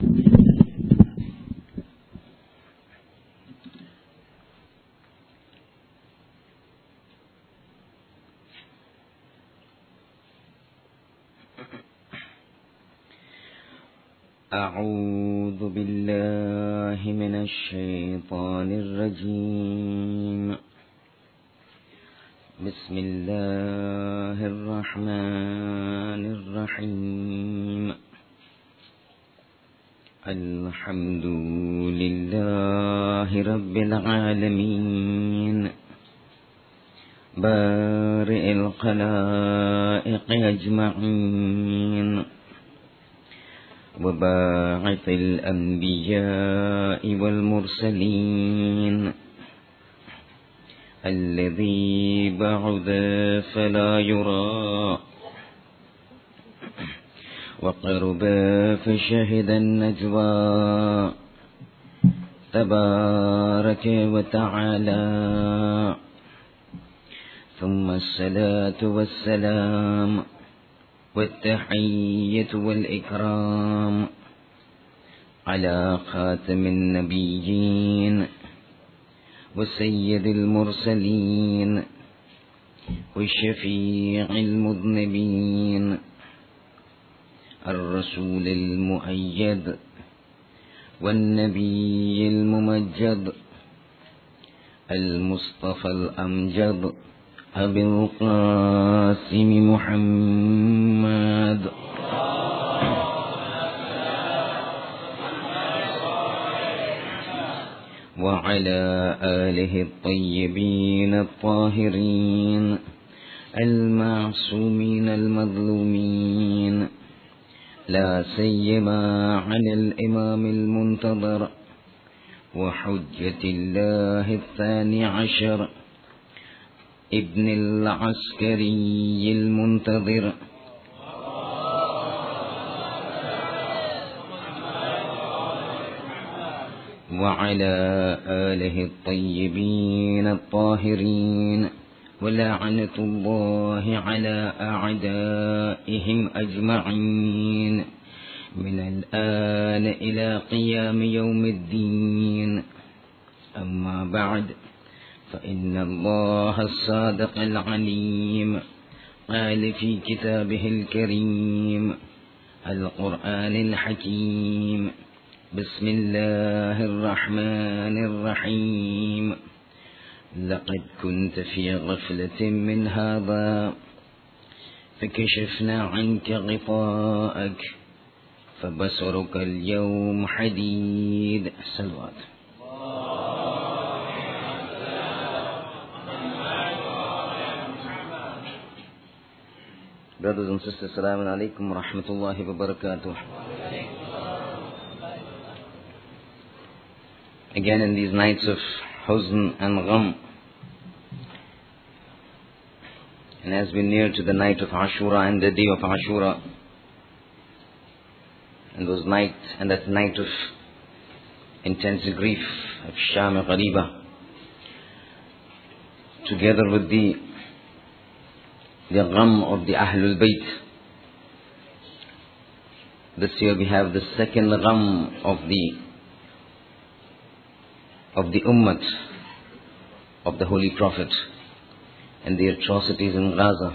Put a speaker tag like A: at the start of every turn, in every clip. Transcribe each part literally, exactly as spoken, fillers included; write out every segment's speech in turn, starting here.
A: أعوذ بالله من الشيطان الرجيم. بسم الله الرحمن الرحيم. الحمد لله رب العالمين بارئ الخلائق أجمعين وباعث الأنبياء والمرسلين الذي بعث فلا يرى وقرب فشهد النجوى تبارك وتعالى. ثم الصلاة والسلام والتحية والإكرام على خاتم النبيين وسيد المرسلين وشفيع المذنبين الرسول المؤيد والنبي الممجد المصطفى الأمجد أبي القاسم محمد وعلى آله الطيبين الطاهرين المعصومين المظلومين، لا سيما على الإمام المنتظر وحجة الله الثاني عشر ابن العسكري المنتظر وعلى آله الطيبين الطاهرين، ولعنة الله على أعدائهم أجمعين من الآن إلى قيام يوم الدين. أما بعد، فإن الله الصادق العليم قال في كتابه الكريم القرآن الحكيم: بسم الله الرحمن الرحيم. لقد كنت في غفلة من هذا فكشفنا عنك غطاءك فبصرك اليوم حديد. صلوات. Brothers and sisters, Assalamu alaikum wa rahmatullahi wa barakatuh. Again, in these nights of huzn and gham, and as we near to the night of Ashura and the day of Ashura, and those nights and that night of intense grief of Sham Ghariba, together with the the gham of the Ahlul Bayt, this year we have the second gham of the of the Ummah of the Holy Prophet and the atrocities in Gaza.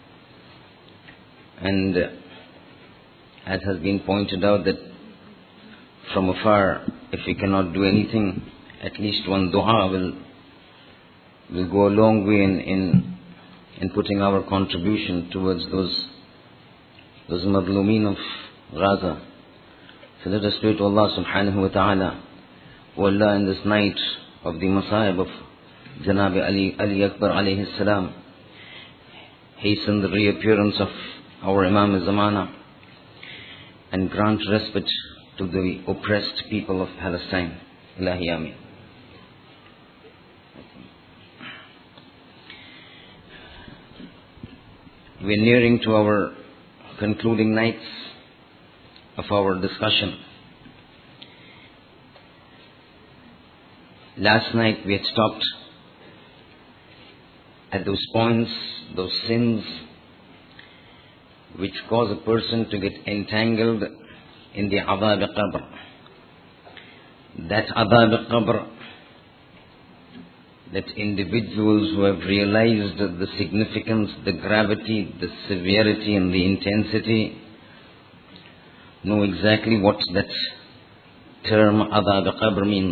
A: And as has been pointed out, that from afar, if we cannot do anything, at least one dua will will go a long way in in, in putting our contribution towards those those madlumeen of Gaza. So let us pray to Allah subhanahu wa ta'ala. O Allah, in this night of the Masayib of Janab Ali, Ali Akbar alayhi salam, hasten the reappearance of our Imam Zamana and grant respite to the oppressed people of Palestine. Ilahi Ameen. We are nearing to our concluding nights of our discussion. Last night we had stopped at those points, those sins which cause a person to get entangled in the Adhab al-Qabr. That Adhab al-Qabr, that individuals who have realized the significance, the gravity, the severity and the intensity know exactly what that term Adhab al-Qabr means.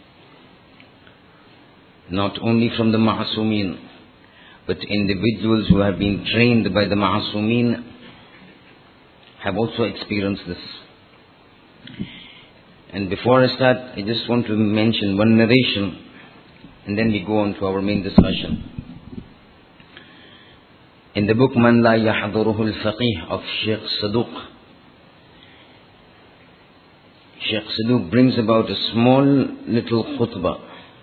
A: Not only from the Ma'asumeen, but individuals who have been trained by the Ma'asumeen have also experienced this. And before I start, I just want to mention one narration, and then we go on to our main discussion. In the book Man La Yahduruhu al-Faqih of Sheikh Saduq, Sheikh Saduq brings about a small little khutbah,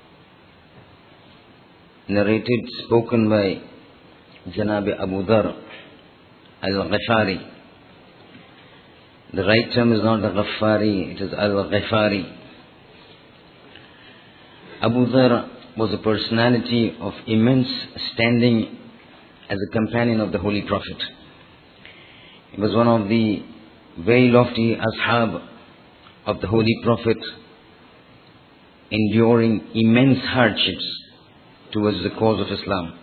A: narrated, spoken by Janab Abu Dhar al-Ghifari. The right term is not al-Ghifari, it is al-Ghifari. Abu Dhar was a personality of immense standing as a companion of the Holy Prophet. He was one of the very lofty ashab of the Holy Prophet, enduring immense hardships towards the cause of Islam,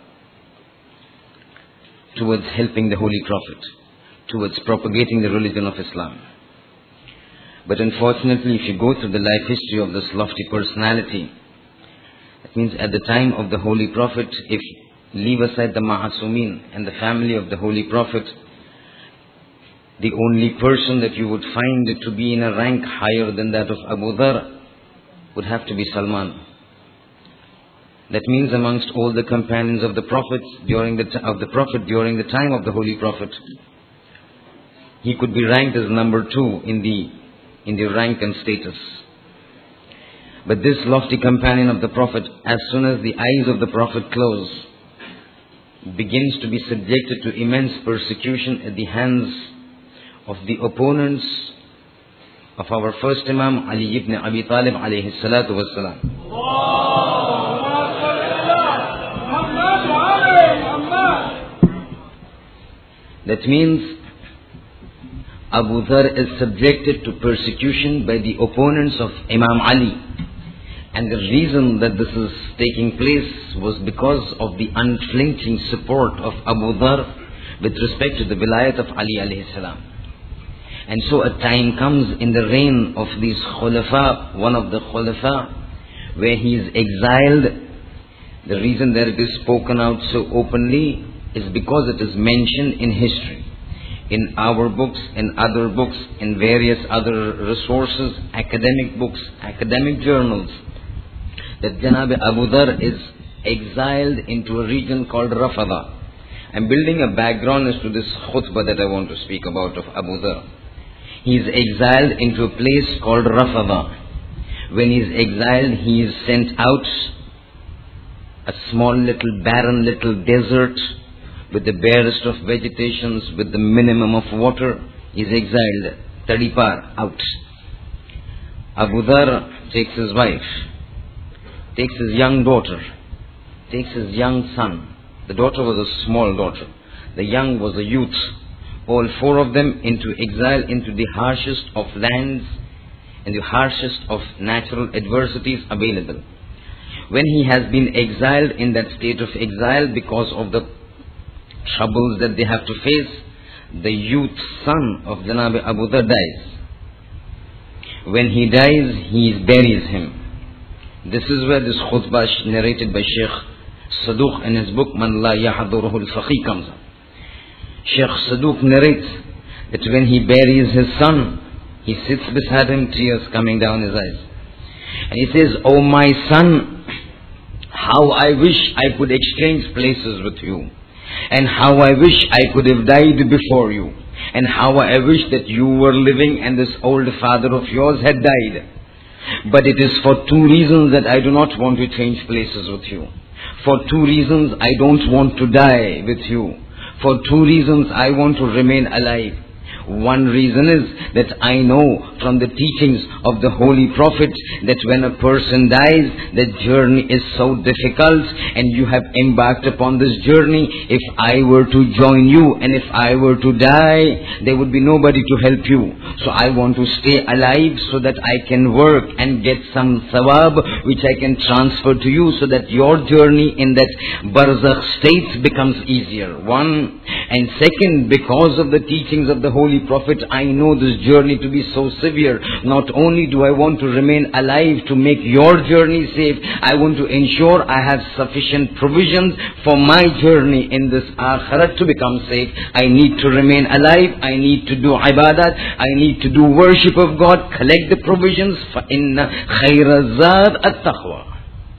A: towards helping the Holy Prophet, towards propagating the religion of Islam. But unfortunately, if you go through the life history of this lofty personality, that means at the time of the Holy Prophet, if leave aside the Ma'asumeen and the family of the Holy Prophet, the only person that you would find to be in a rank higher than that of Abu Dhar would have to be Salman. That means amongst all the companions of the Prophet during the t- of the Prophet during the time of the Holy Prophet, he could be ranked as number two in the in the rank and status. But this lofty companion of the Prophet, as soon as the eyes of the Prophet close, begins to be subjected to immense persecution at the hands of the opponents of our first Imam Ali ibn Abi Talib alayhi salatu wassalam. That means Abu Dhar is subjected to persecution by the opponents of Imam Ali. And the reason that this is taking place was because of the unflinching support of Abu Dhar with respect to the vilayat of Ali alayhi salam. And so a time comes in the reign of these khulafa, one of the khulafa, where he is exiled. The reason that it is spoken out so openly is because it is mentioned in history, in our books, in other books, in various other resources, academic books, academic journals, that Janab Abu Dhar is exiled into a region called Rafada. I'm building a background as to this khutbah that I want to speak about of Abu Dhar. He is exiled into a place called Rafada. When he is exiled, he is sent out, a small little barren little desert with the barest of vegetations, with the minimum of water. He is exiled, Tadipar, out. Abu Dhar takes his wife, takes his young daughter, takes his young son. The daughter was a small daughter. The young was a youth. All four of them into exile, into the harshest of lands and the harshest of natural adversities available. When he has been exiled in that state of exile because of the troubles that they have to face, the youth son of Janab Abu Dhar dies. When he dies, he buries him. This is where this khutbah narrated by Sheikh Saduq in his book Man La Yahduruhu al-Faqih comes up. Sheikh Saduq narrates that when he buries his son, he sits beside him, tears coming down his eyes. And he says, "Oh my son, how I wish I could exchange places with you. And how I wish I could have died before you. And how I wish that you were living and this old father of yours had died. But it is for two reasons that I do not want to change places with you. For two reasons I don't want to die with you. For two reasons I want to remain alive. One reason is that I know from the teachings of the Holy Prophet that when a person dies, the journey is so difficult and you have embarked upon this journey. If I were to join you and if I were to die, there would be nobody to help you. So I want to stay alive so that I can work and get some sawab which I can transfer to you so that your journey in that barzakh state becomes easier. One. And second, because of the teachings of the Holy Prophet, I know this journey to be so severe. Not only do I want to remain alive to make your journey safe, I want to ensure I have sufficient provisions for my journey in this akhirat to become safe. I need to remain alive, I need to do ibadat, I need to do worship of God, collect the provisions. فَإِنَّ خَيْرَ الزَّادِ التَّقْوَى.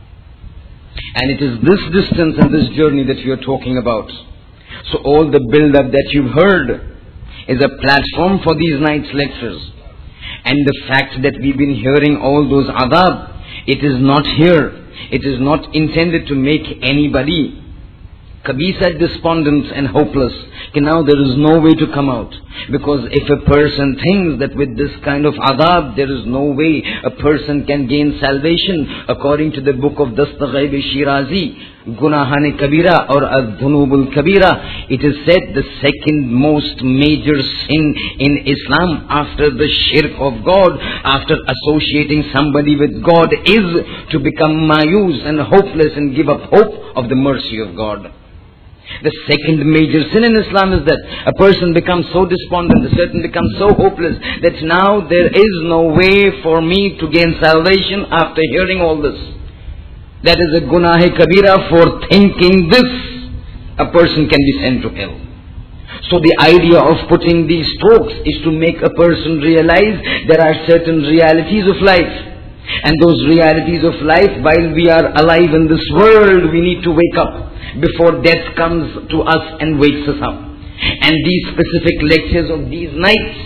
A: And it is this distance and this journey that we are talking about. So all the build-up that you've heard is a platform for these night's lectures. And the fact that we've been hearing all those adab, it is not here. It is not intended to make anybody kabisa, despondent and hopeless. Okay, now there is no way to come out. Because if a person thinks that with this kind of adab, there is no way a person can gain salvation, according to the book of Dastaghaib Shirazi, Gunahane Kabira or Ad-Dhunubul Kabira, it is said the second most major sin in Islam after the shirk of God, after associating somebody with God, is to become mayus and hopeless and give up hope of the mercy of God. The second major sin in Islam is that a person becomes so despondent, a person becomes so hopeless that now there is no way for me to gain salvation after hearing all this. That is a gunah-e kabira. For thinking this, a person can be sent to hell. So the idea of putting these talks is to make a person realize there are certain realities of life. And those realities of life, while we are alive in this world, we need to wake up before death comes to us and wakes us up. And these specific lectures of these nights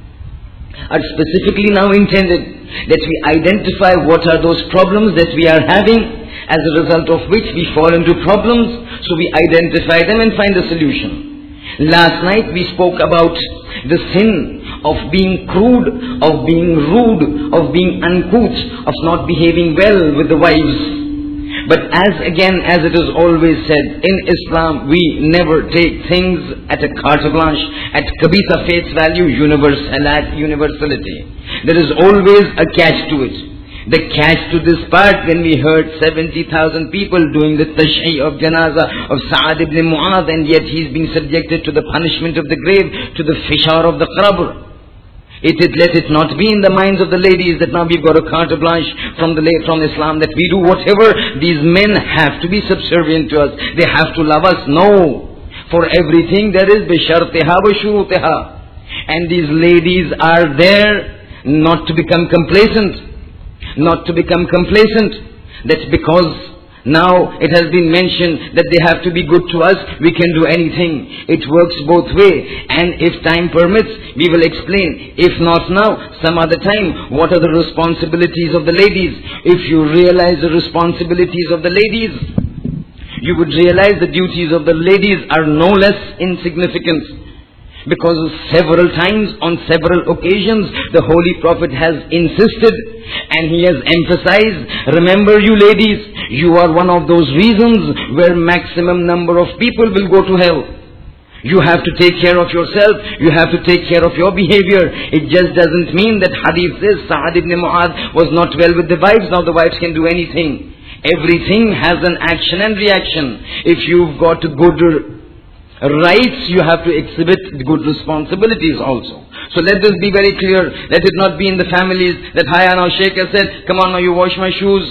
A: are specifically now intended that we identify what are those problems that we are having, as a result of which we fall into problems, so we identify them and find a solution. Last night we spoke about the sin of being crude, of being rude, of being uncouth, of not behaving well with the wives. But as again, as it is always said, in Islam we never take things at a carte blanche, at kabisa face value, universal, universality. There is always a catch to it. The catch to this part, when we heard seventy thousand people doing the tashhi of janazah of Sa'ad ibn Mu'adh, and yet he's being subjected to the punishment of the grave, to the fishar of the qabr. It is, let it not be in the minds of the ladies that now we've got a carte blanche from the from Islam that we do whatever. These men have to be subservient to us. They have to love us. No. For everything there is bishartiha wa shuruteha. And these ladies are there not to become complacent. Not to become complacent. That's because now it has been mentioned that they have to be good to us, we can do anything. It works both ways. And if time permits, we will explain. If not now, some other time, what are the responsibilities of the ladies? If you realize the responsibilities of the ladies, you would realize the duties of the ladies are no less insignificant. Because several times, on several occasions, the Holy Prophet has insisted and he has emphasized, remember you ladies, you are one of those reasons where maximum number of people will go to hell. You have to take care of yourself, you have to take care of your behavior. It just doesn't mean that hadith says Sa'ad ibn Mu'adh was not well with the wives, now the wives can do anything. Everything has an action and reaction. If you've got good rights, you have to exhibit good responsibilities also. So let this be very clear. Let it not be in the families that, hi, now Sheikh has said, come on now, you wash my shoes,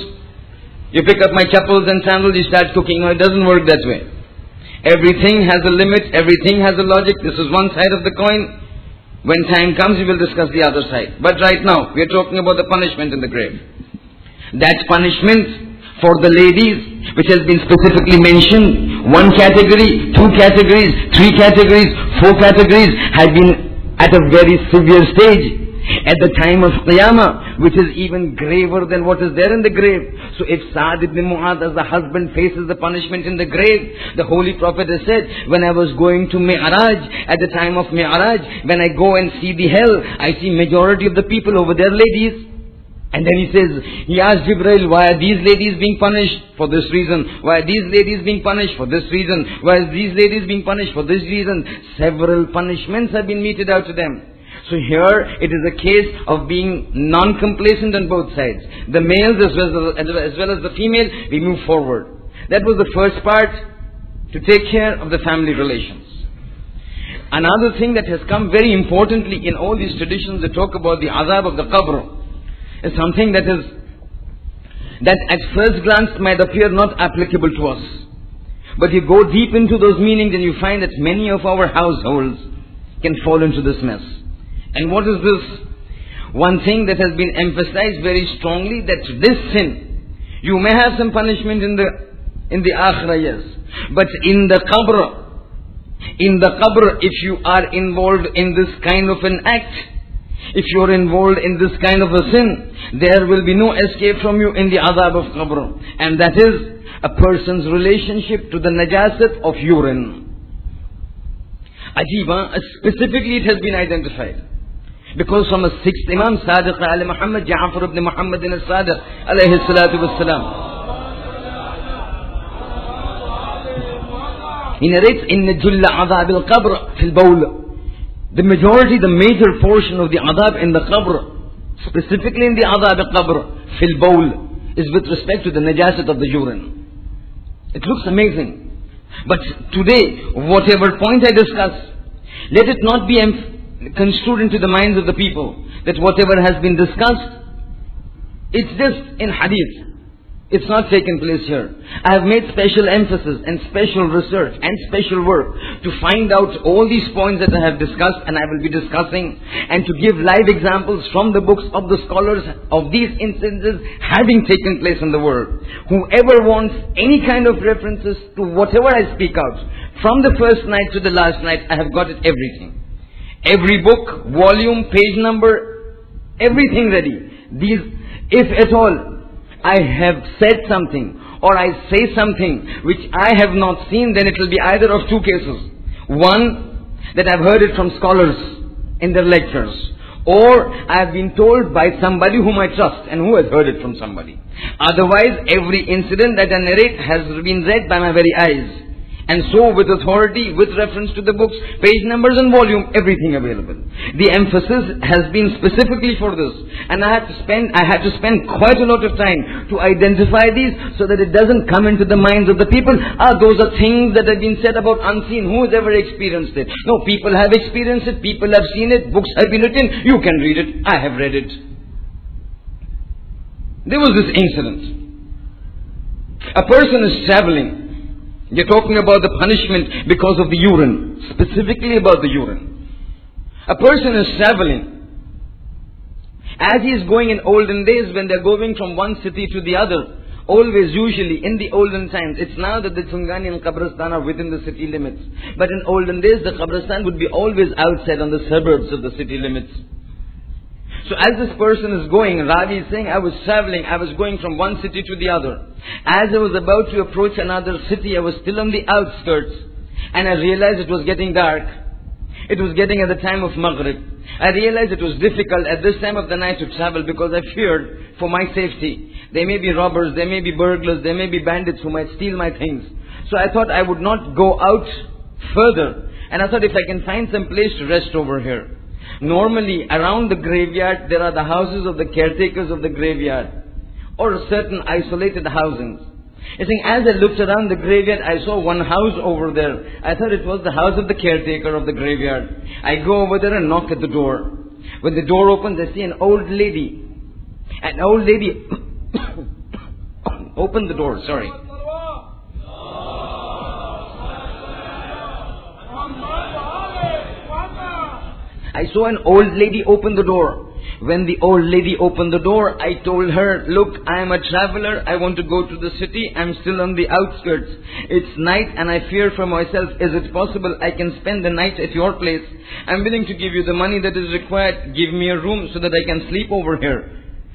A: you pick up my chappals and sandals, you start cooking. No, it doesn't work that way. Everything has a limit, everything has a logic. This is one side of the coin. When time comes, we will discuss the other side. But right now, we are talking about the punishment in the grave. That punishment for the ladies, which has been specifically mentioned, one category, two categories, three categories, four categories, had been at a very severe stage at the time of Qiyamah, which is even graver than what is there in the grave. So if Sa'd ibn Mu'adh as the husband faces the punishment in the grave, the Holy Prophet has said, when I was going to Mi'raj, at the time of Mi'raj, when I go and see the hell, I see majority of the people over there ladies. And then he says, he asked Jibreel, why are these ladies being punished? For this reason. Why are these ladies being punished? For this reason. Why are these ladies being punished? For this reason. Several punishments have been meted out to them. So here it is a case of being non-complacent on both sides. The males as well as, as well as the female, we move forward. That was the first part, to take care of the family relations. Another thing that has come very importantly in all these traditions that talk about the azab of the qabr, is something that is, that at first glance might appear not applicable to us. But you go deep into those meanings and you find that many of our households can fall into this mess. And what is this? One thing that has been emphasized very strongly, that this sin, you may have some punishment in the, in the akhirah, yes. But in the qabr, in the qabr, if you are involved in this kind of an act, if you are involved in this kind of a sin, there will be no escape from you in the azab of qabr. And that is a person's relationship to the najasat of urine. Ajiba, specifically it has been identified. Because from a sixth Imam, Sadiq Ali Muhammad, Ja'far ibn Muhammad al-Sadiq, alayhi salatu wassalam, he narrates, إِنَّ جُلَّ عَذَابِ الْقَبْرِ فِي الْبَوْلِ. The majority, the major portion of the adab in the qabr, specifically in the adab al-qabr, fil bowl, is with respect to the najasat of the urine. It looks amazing. But today, whatever point I discuss, let it not be construed into the minds of the people that whatever has been discussed, it's just in hadith. It's not taken place here. I have made special emphasis and special research and special work to find out all these points that I have discussed and I will be discussing, and to give live examples from the books of the scholars of these instances having taken place in the world. Whoever wants any kind of references to whatever I speak out, from the first night to the last night, I have got it everything. Every book, volume, page number, everything ready. These, if at all, I have said something or I say something which I have not seen, then it will be either of two cases. One, that I've heard it from scholars in their lectures, or I have been told by somebody whom I trust and who has heard it from somebody. Otherwise, every incident that I narrate has been read by my very eyes. And so with authority, with reference to the books, page numbers and volume, everything available. The emphasis has been specifically for this. And I had to spend, I had to spend quite a lot of time to identify these so that it doesn't come into the minds of the people. Ah, those are things that have been said about unseen. Who has ever experienced it? No, people have experienced it. People have seen it. Books have been written. You can read it. I have read it. There was this incident. A person is traveling. You're talking about the punishment because of the urine. Specifically about the urine. A person is traveling. As he is going in olden days, when they're going from one city to the other, always, usually, in the olden times, it's now that the Chungani and Qabristan are within the city limits. But in olden days, the Qabristan would be always outside on the suburbs of the city limits. So as this person is going, Ravi is saying, I was traveling, I was going from one city to the other. As I was about to approach another city, I was still on the outskirts. And I realized it was getting dark. It was getting at the time of Maghrib. I realized it was difficult at this time of the night to travel because I feared for my safety. There may be robbers, there may be burglars, there may be bandits who might steal my things. So I thought I would not go out further. And I thought if I can find some place to rest over here. Normally, around the graveyard, there are the houses of the caretakers of the graveyard, or certain isolated housings. I think as I looked around the graveyard, I saw one house over there. I thought it was the house of the caretaker of the graveyard. I go over there and knock at the door. When the door opens, I see an old lady. An old lady opened the door, sorry. I saw an old lady open the door. When the old lady opened the door, I told her, look, I am a traveler. I want to go to the city. I'm still on the outskirts. It's night and I fear for myself. Is it possible I can spend the night at your place? I'm willing to give you the money that is required. Give me a room so that I can sleep over here.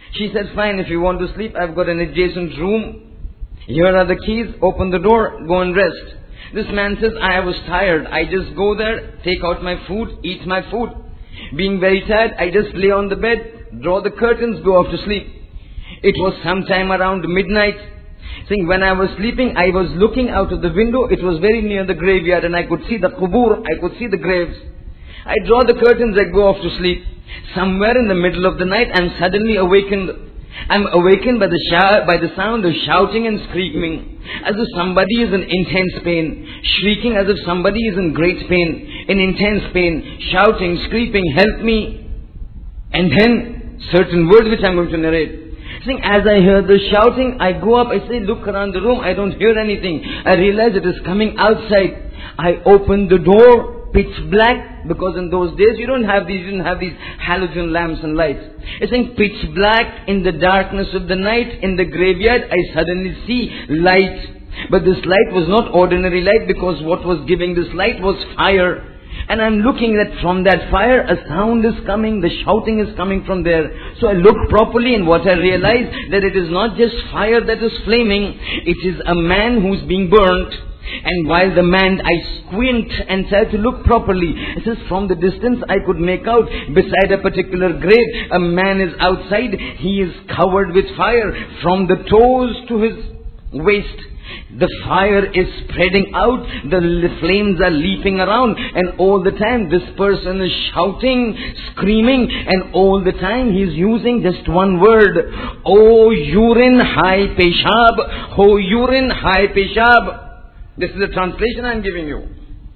A: She said, fine, if you want to sleep, I've got an adjacent room. Here are the keys, open the door, go and rest. This man says, I was tired. I just go there, take out my food, eat my food. Being very tired, I just lay on the bed, draw the curtains, go off to sleep. It was sometime around midnight. Saying when I was sleeping, I was looking out of the window. It was very near the graveyard and I could see the qubur, I could see the graves. I draw the curtains, I go off to sleep. Somewhere in the middle of the night, I'm suddenly awakened. I'm awakened by the shou- by the sound of shouting and screaming, as if somebody is in intense pain, shrieking as if somebody is in great pain, in intense pain, shouting, screaming, help me. And then, certain words which I'm going to narrate. Saying, as I hear the shouting, I go up, I say, look around the room, I don't hear anything. I realize it is coming outside. I open the door, pitch black, because in those days you don't have these, you didn't have these halogen lamps and lights. It's saying pitch black in the darkness of the night, in the graveyard, I suddenly see light. But this light was not ordinary light, because what was giving this light was fire. And I'm looking at from that fire, a sound is coming, the shouting is coming from there. So I look properly and what I realize, that it is not just fire that is flaming, it is a man who's being burnt. And while the man, I squint and try to look properly. It says from the distance I could make out, beside a particular grave, a man is outside, he is covered with fire from the toes to his waist. The fire is spreading out, the flames are leaping around, and all the time this person is shouting, screaming, and all the time he is using just one word. Oh urine, high peshab, oh urine, high peshab. This is the translation I am giving you.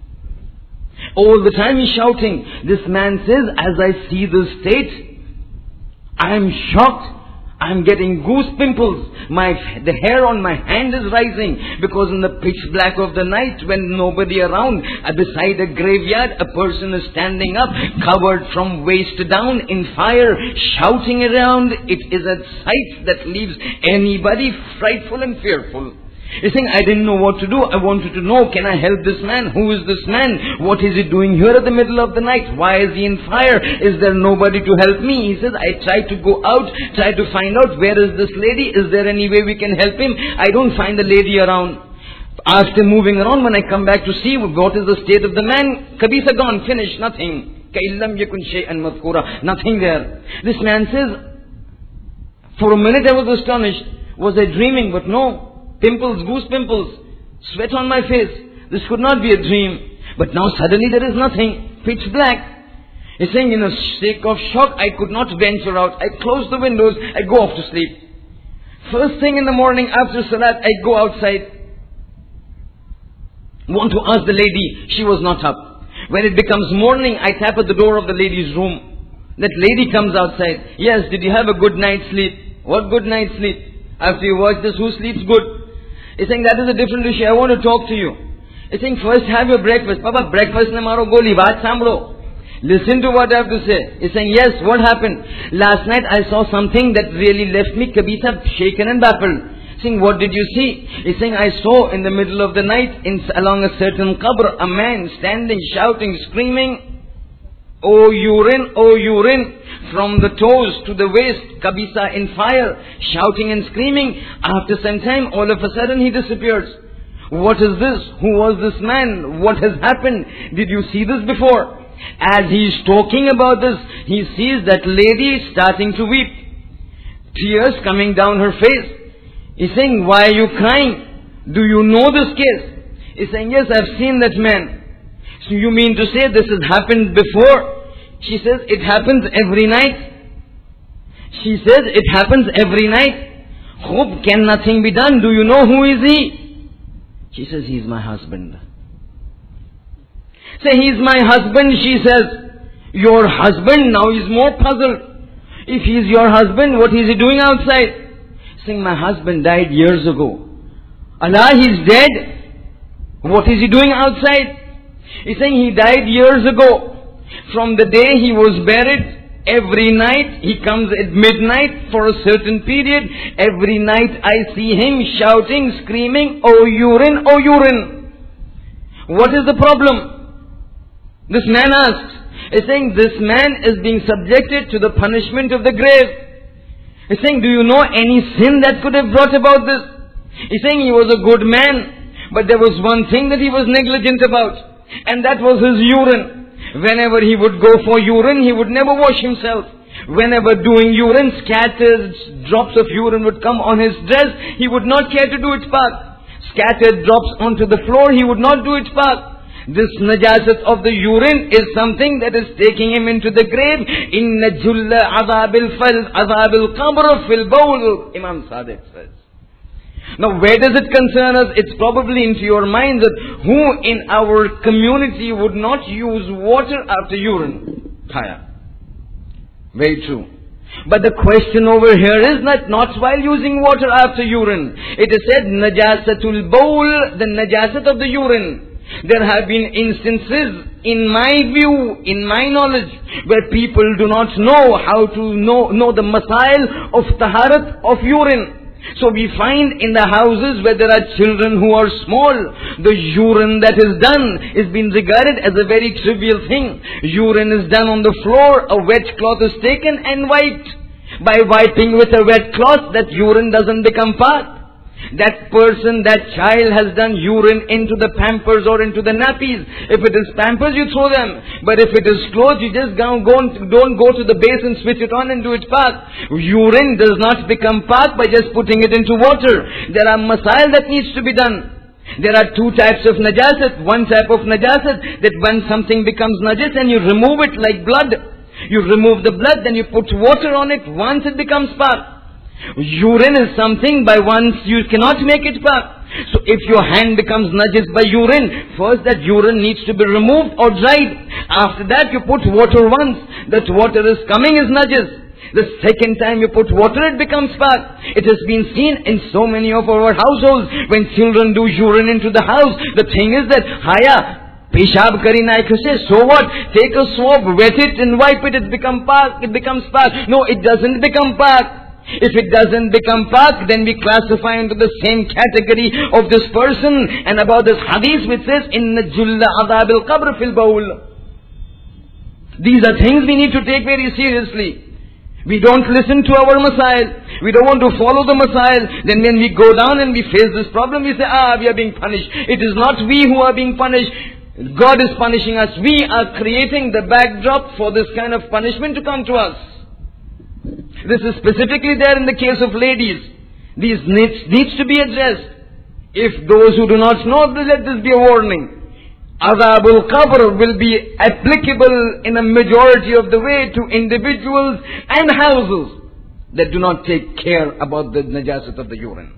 A: All the time he's shouting. This man says, as I see this state, I am shocked. I am getting goose pimples. My, the hair on my hand is rising, because in the pitch black of the night, when nobody around, uh, beside a graveyard, a person is standing up, covered from waist down in fire, shouting around. It is a sight that leaves anybody frightful and fearful. He's saying, I didn't know what to do. I wanted to know, can I help this man? Who is this man? What is he doing here at the middle of the night? Why is he in fire? Is there nobody to help me? He says, I tried to go out, try to find out where is this lady? Is there any way we can help him? I don't find the lady around. After moving around, when I come back to see what is the state of the man, kabisa gone, finished, nothing. Nothing there. This man says, for a minute I was astonished. Was I dreaming? But no. Pimples, goose pimples, sweat on my face. This could not be a dream. But now suddenly there is nothing. Pitch black. He's saying, in a state of shock, I could not venture out. I close the windows, I go off to sleep. First thing in the morning after Salat, I go outside. Want to ask the lady, she was not up. When it becomes morning, I tap at the door of the lady's room. That lady comes outside. Yes, did you have a good night's sleep? What good night's sleep? After you watch this, who sleeps good? He's saying, that is a different issue. I want to talk to you. He's saying, first have your breakfast. Papa, breakfast ne maro goli, baat sambro. Listen to what I have to say. He's saying, yes, what happened? Last night I saw something that really left me kabisa shaken and baffled. He's saying, what did you see? He's saying, I saw in the middle of the night, in, along a certain qabr, a man standing, shouting, screaming, oh urine, oh urine, from the toes to the waist, kabisa in fire, shouting and screaming. After some time, all of a sudden he disappears. What is this? Who was this man? What has happened? Did you see this before? As he is talking about this, he sees that lady starting to weep. Tears coming down her face. He's saying, why are you crying? Do you know this case? He's saying, yes, I've seen that man. So you mean to say this has happened before? She says, it happens every night. She says, it happens every night. Hope, can nothing be done? Do you know who is he? She says, he's my husband. Say, he's my husband, she says. Your husband? Now he's more puzzled. If he's your husband, what is he doing outside? Saying, my husband died years ago. Allah, he's dead. What is he doing outside? He's saying, he died years ago. From the day he was buried, every night he comes at midnight for a certain period. Every night I see him shouting, screaming, oh urine, oh urine. What is the problem? This man asks. He's saying, this man is being subjected to the punishment of the grave. He's saying, do you know any sin that could have brought about this? He's saying he was a good man, but there was one thing that he was negligent about, and that was his urine. Whenever he would go for urine, he would never wash himself. Whenever doing urine, scattered drops of urine would come on his dress, he would not care to do it pak. Scattered drops onto the floor, he would not do it pak. This najasat of the urine is something that is taking him into the grave. Inna julla azabil fal azabil qabr fil bawl, Imam Sadiq says. Now where does it concern us? It's probably into your mind that who in our community would not use water after urine? Haya. Very true. But the question over here is not, not while using water after urine. It is said, najasatul bawl, the najasat of the urine. There have been instances, in my view, in my knowledge, where people do not know how to know, know the masail of taharat of urine. So we find in the houses where there are children who are small, the urine that is done is being regarded as a very trivial thing. Urine is done on the floor, a wet cloth is taken and wiped. By wiping with a wet cloth, that urine doesn't become part. That person, that child has done urine into the pampers or into the nappies. If it is pampers, you throw them. But if it is clothes, you just go, go, don't go to the base and switch it on and do it pak. Urine does not become pak by just putting it into water. There are masail that needs to be done. There are two types of najasat. One type of najasat, that when something becomes najas and you remove it like blood. You remove the blood, then you put water on it. Once it becomes pak. Urine is something by once you cannot make it pak. So if your hand becomes najis by urine, first that urine needs to be removed or dried. After that you put water once. That water is coming is najis. The second time you put water, it becomes pak. It has been seen in so many of our households. When children do urine into the house, the thing is that, haya, peshab karina say, so what? Take a swab, wet it and wipe it, it becomes pak, it becomes pak. No, it doesn't become pak. If it doesn't become pak, then we classify into the same category of this person. And about this hadith which says, Inna julla adabil qabr fil bawl. These are things we need to take very seriously. We don't listen to our masail. We don't want to follow the masail. Then when we go down and we face this problem, we say, ah, we are being punished. It is not we who are being punished. God is punishing us. We are creating the backdrop for this kind of punishment to come to us. This is specifically there in the case of ladies. These needs, needs to be addressed. If those who do not know, let this be a warning. Azabul Qabr will be applicable in a majority of the way to individuals and houses that do not take care about the najasat of the urine.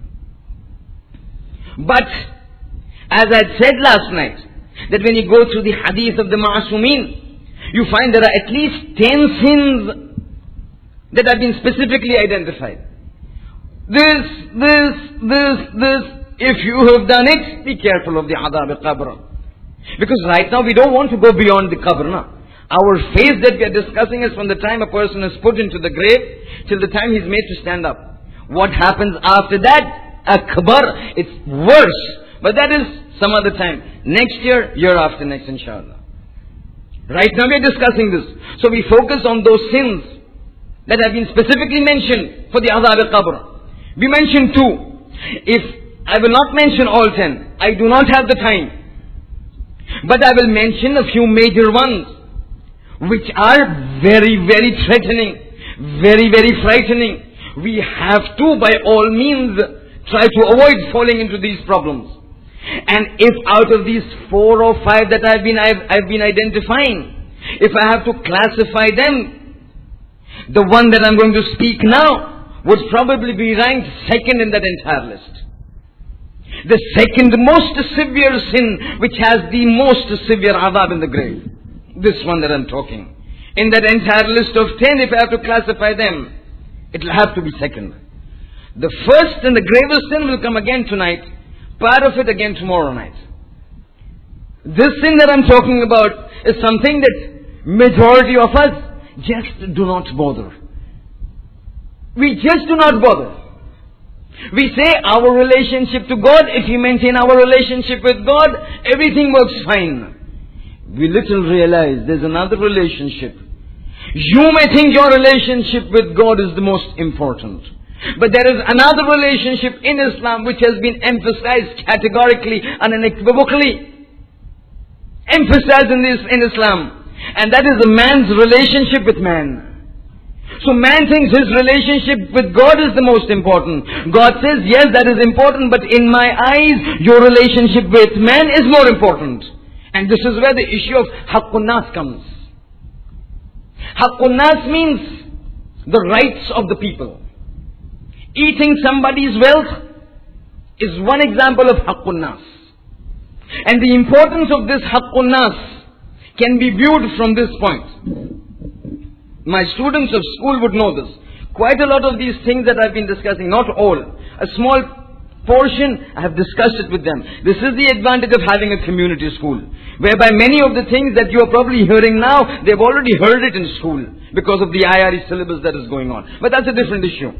A: But, as I said last night, that when you go through the hadith of the Ma'asumin, you find there are at least ten sins that have been specifically identified. This, this, this, this. If you have done it, be careful of the adab al-qabr. Because right now we don't want to go beyond the qabr. No? Our phase that we are discussing is from the time a person is put into the grave till the time he's made to stand up. What happens after that? Akbar. It's worse. But that is some other time. Next year, year after next, inshallah. Right now we are discussing this. So we focus on those sins that have been specifically mentioned for the azab al-qabr. We mentioned two. If I will not mention all ten, I do not have the time. But I will mention a few major ones, which are very, very threatening, very, very frightening. We have to, by all means, try to avoid falling into these problems. And if out of these four or five that I've been, I've, I've been identifying, if I have to classify them, the one that I'm going to speak now would probably be ranked second in that entire list. The second most severe sin, which has the most severe adab in the grave. This one that I'm talking. In that entire list of ten, if I have to classify them, it will have to be second. The first and the gravest sin will come again tonight. Part of it again tomorrow night. This sin that I'm talking about is something that majority of us just do not bother. We just do not bother. We say our relationship to God, if we maintain our relationship with God, everything works fine. We little realize there's another relationship You may think your relationship with God is the most important. But there is another relationship in Islam which has been emphasized categorically and unequivocally. Emphasized in, this, in Islam. And that is a man's relationship with man. So man thinks his relationship with God is the most important. God says, yes, that is important, but in my eyes, your relationship with man is more important. And this is where the issue of Haqqun Nas comes. Haqqun Nas means the rights of the people. Eating somebody's wealth is one example of Haqqun Nas. And the importance of this Haqqun Nas can be viewed from this point. My students of school would know this. Quite a lot of these things that I've been discussing, not all, a small portion, I have discussed it with them. This is the advantage of having a community school, whereby many of the things that you are probably hearing now, they've already heard it in school because of the I R E syllabus that is going on. But that's a different issue.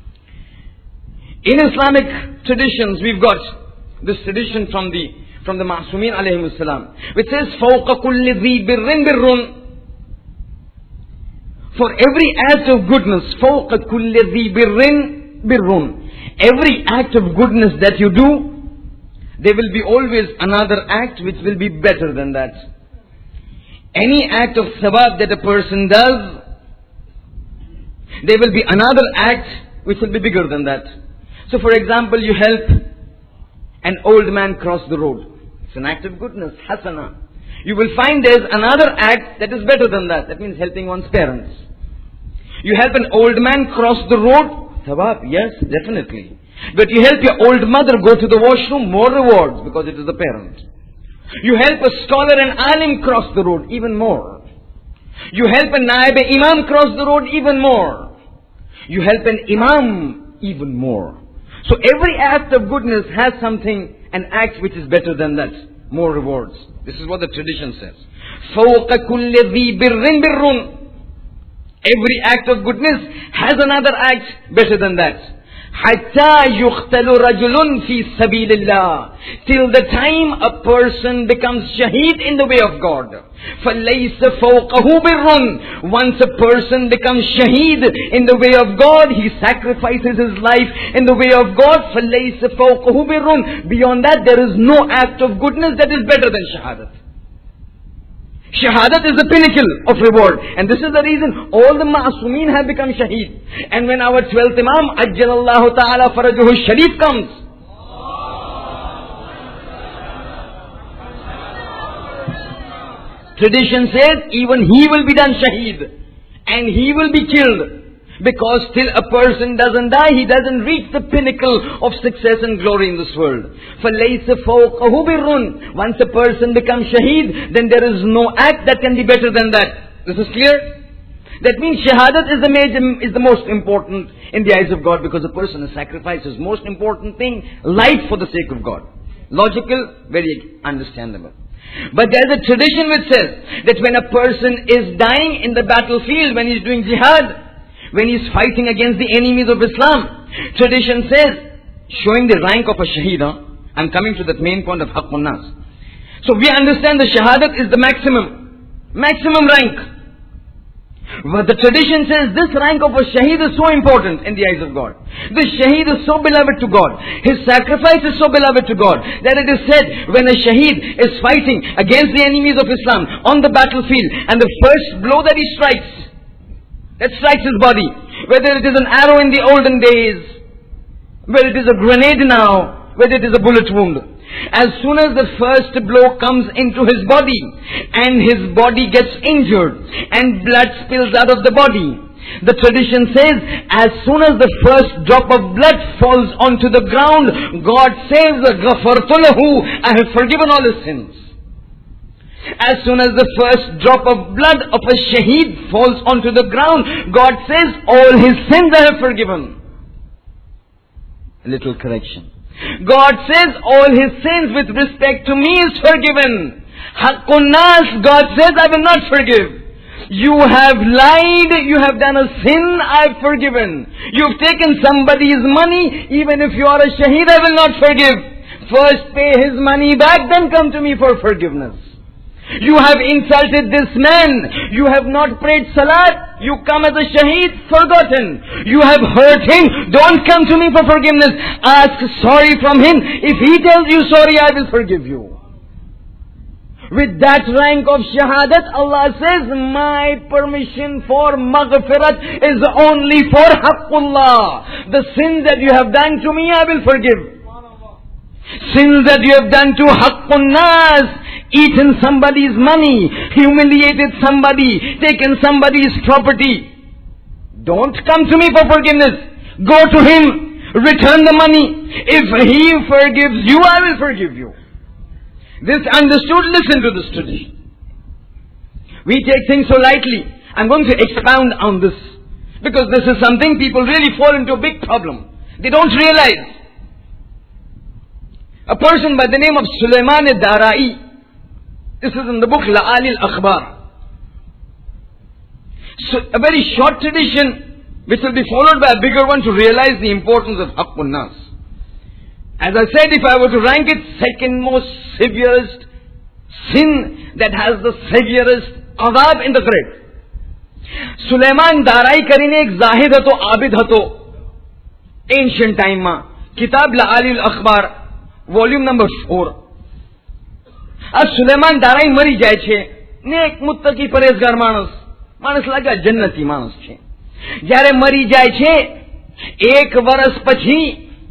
A: In Islamic traditions, we've got this tradition from the from the Ma'sumin alayhimus salam, which says, فَوْقَ كُلِّ ذِي بِرٍّ بِرٌّ. For every act of goodness, فَوْقَ كُلِّ ذِي بِرٍّ بِرٌّ. Every act of goodness that you do, there will be always another act which will be better than that. Any act of thawab that a person does, there will be another act which will be bigger than that. So for example, you help an old man cross the road. It's an act of goodness, hasana. You will find there's another act that is better than that. That means helping one's parents. You help an old man cross the road, thawab, yes, definitely. But you help your old mother go to the washroom, more rewards because it is a parent. You help a scholar and alim cross the road, even more. You help a naib imam cross the road, even more. You help an imam, even more. So every act of goodness has something, an act which is better than that. More rewards. This is what the tradition says. فَوْقَ كُلِّ ذِي بِرٍّ بِرٌّ. Every act of goodness has another act better than that. حَتَّى يُخْتَلُ رَجُلٌ فِي سَبِيلِ اللَّهِ. Till the time a person becomes shaheed in the way of God. فَلَيْسَ فَوْقَهُ بِرٌّ. Once a person becomes shaheed in the way of God, he sacrifices his life in the way of God. فَلَيْسَ فَوْقَهُ بِرٌّ. Beyond that, there is no act of goodness that is better than shahadat. Shahadat is the pinnacle of reward. And this is the reason all the ma'asumeen have become shaheed. And when our twelfth Imam, Ajjalallahu Ta'ala Farajuhu Sharif comes, tradition says even he will be done shaheed. And he will be killed. Because till a person doesn't die, he doesn't reach the pinnacle of success and glory in this world. فَلَيْسَ فَوْقَهُ بِرٌّ. Once a person becomes shaheed, then there is no act that can be better than that. This is clear? That means shahadat is the major, is the most important in the eyes of God, because a person has sacrificed his most important thing, life for the sake of God. Logical, very understandable. But there's a tradition which says that when a person is dying in the battlefield, when he's doing jihad, when he's fighting against the enemies of Islam, tradition says, showing the rank of a shaheed. Huh? I'm coming to that main point of Haqqun Nas. So we understand the shahadat is the maximum, maximum rank. But the tradition says this rank of a shaheed is so important in the eyes of God. This shaheed is so beloved to God. His sacrifice is so beloved to God that it is said when a shaheed is fighting against the enemies of Islam on the battlefield, and the first blow that he strikes, that strikes his body, whether it is an arrow in the olden days, whether it is a grenade now, whether it is a bullet wound. As soon as the first blow comes into his body, and his body gets injured, and blood spills out of the body, the tradition says, as soon as the first drop of blood falls onto the ground, God says, غَفَرْتُ لَهُ, I have forgiven all his sins. As soon as the first drop of blood of a shaheed falls onto the ground, God says, all his sins I have forgiven. A little correction. God says, all his sins with respect to me is forgiven. Haqqun Nas, God says, I will not forgive. You have lied, you have done a sin, I have forgiven. You've taken somebody's money, even if you are a shaheed, I will not forgive. First pay his money back, then come to me for forgiveness. You have insulted this man. You have not prayed salat. You come as a shaheed, forgotten. You have hurt him. Don't come to me for forgiveness. Ask sorry from him. If he tells you sorry, I will forgive you. With that rank of shahadat, Allah says, my permission for maghfirat is only for haqqullah. The sins that you have done to me, I will forgive. Sins that you have done to haqqun nas, eaten somebody's money, humiliated somebody, taken somebody's property. Don't come to me for forgiveness. Go to him, return the money. If he forgives you, I will forgive you. This understood, listen to this tradition. We take things so lightly. I'm going to expound on this, because this is something people really fall into a big problem. They don't realize. A person by the name of Sulaiman ad-Darai, this is in the book La'ali al-Akhbar. So a very short tradition, which will be followed by a bigger one to realize the importance of Haqqun Nas. As I said, if I were to rank it, second most severest sin that has the severest azab in the grave. Sulaiman Darai કરીને એક જાહિદ હતો, આબિદ હતો, ancient ટાઈમમાં. કિતાબ લઆલી અલ-અખબાર, volume number four. આ સુલેમાન દારાઈ મરી જાય છે ને એક મુત્તકી પરેઝગાર માણસ, માણસ લાગે જન્નતી માણસ છે. જ્યારે મરી જાય છે, એક વર્ષ પછી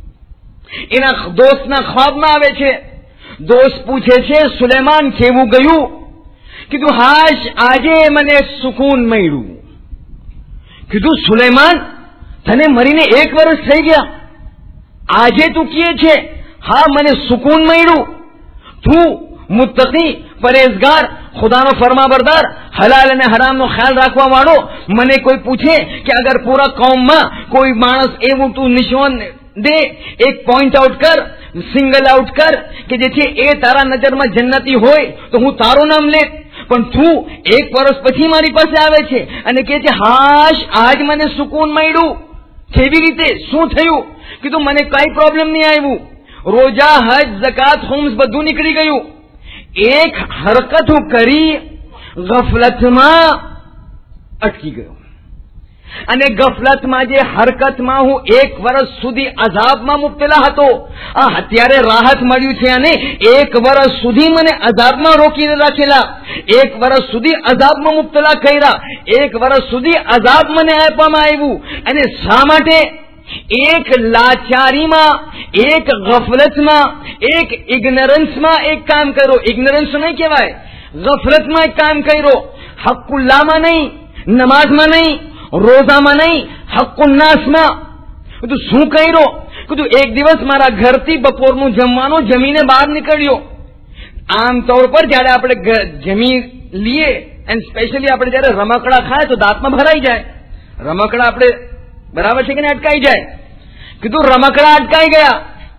A: એના દોસ્તના ખ્વાબમાં આવે છે. દોસ્ત પૂછે છે, સુલેમાન કેવું ગયું? કીધું, હાશ, આજે મને સુકૂન મળ્યું. કીધું, સુલેમાન, તને મરીને એક વર્ષ થઈ ગયા, આજે તું કહે છે હા મને સુકૂન મળ્યું? તું મુત્તકી, પરેઝગાર, ખુદાનો ફરમાબરદાર, હલાલ અને હરામનો ખ્યાલ રાખવા વાળો, મને કોઈ પૂછે કે અગર પૂરા કૌમમાં કોઈ માણસ એવું તું નિશાન દે, એક પોઈન્ટ આઉટ કર, સિંગલ આઉટ કર કે જેથી એ તારા નજરમાં જન્નતી હોય તો હું તારું નામ લે. પણ તું એક વર્ષ પછી મારી પાસે આવે છે અને કહે છે હાશ આજ મને સુકૂન મળ્યું. કેવી રીતે? શું થયું? કીધું, મને કઈ પ્રોબ્લેમ નહીં આવ્યું. રોજા, હજ, ઝકાત, હોમ્સ બધું નીકળી ગયું. એક હરકત હું કરી ગફલતમાં અટકી ગયો. અને ગફલતમાં જે હરકતમાં હું એક વર્ષ સુધી અઝાબમાં મુબતલા હતો, આ અત્યારે રાહત મળ્યું છે અને એક વર્ષ સુધી મને અઝાબમાં રોકીને રાખેલા, એક વર્ષ સુધી અઝાબમાં મુબતલા કર્યા, એક વર્ષ સુધી અઝાબ મને આપવામાં આવ્યું. અને શા માટે? એક લાચારીમાં, એક ગફલતમાં, એક ઇગ્નરન્સમાં એક કામ કર્યો. ઇગ્નરન્સ નહીં કહેવાય, ગફલતમાં એક કામ કર્યો. હક્કુલ્લામાં નહીં, નમાઝમાં નહીં, રોઝામાં નહીં, હક્કુન્નાસમાં. કીધું, શું કર્યો? કીધું, એક દિવસ મારા ઘરથી બપોરનું જમવાનું જમીને બહાર નીકળ્યો. આમ તौर પર જયારે આપણે જમી લઈએ, એન્ડ સ્પેશિયલી આપણે જયારે રમકડા ખાય તો દાંતમાં ભરાઈ જાય. રમકડા આપણે બરાબર છે કે નહીં અટકાઈ જાય. કીધું, રમકડા અટકાઈ ગયા.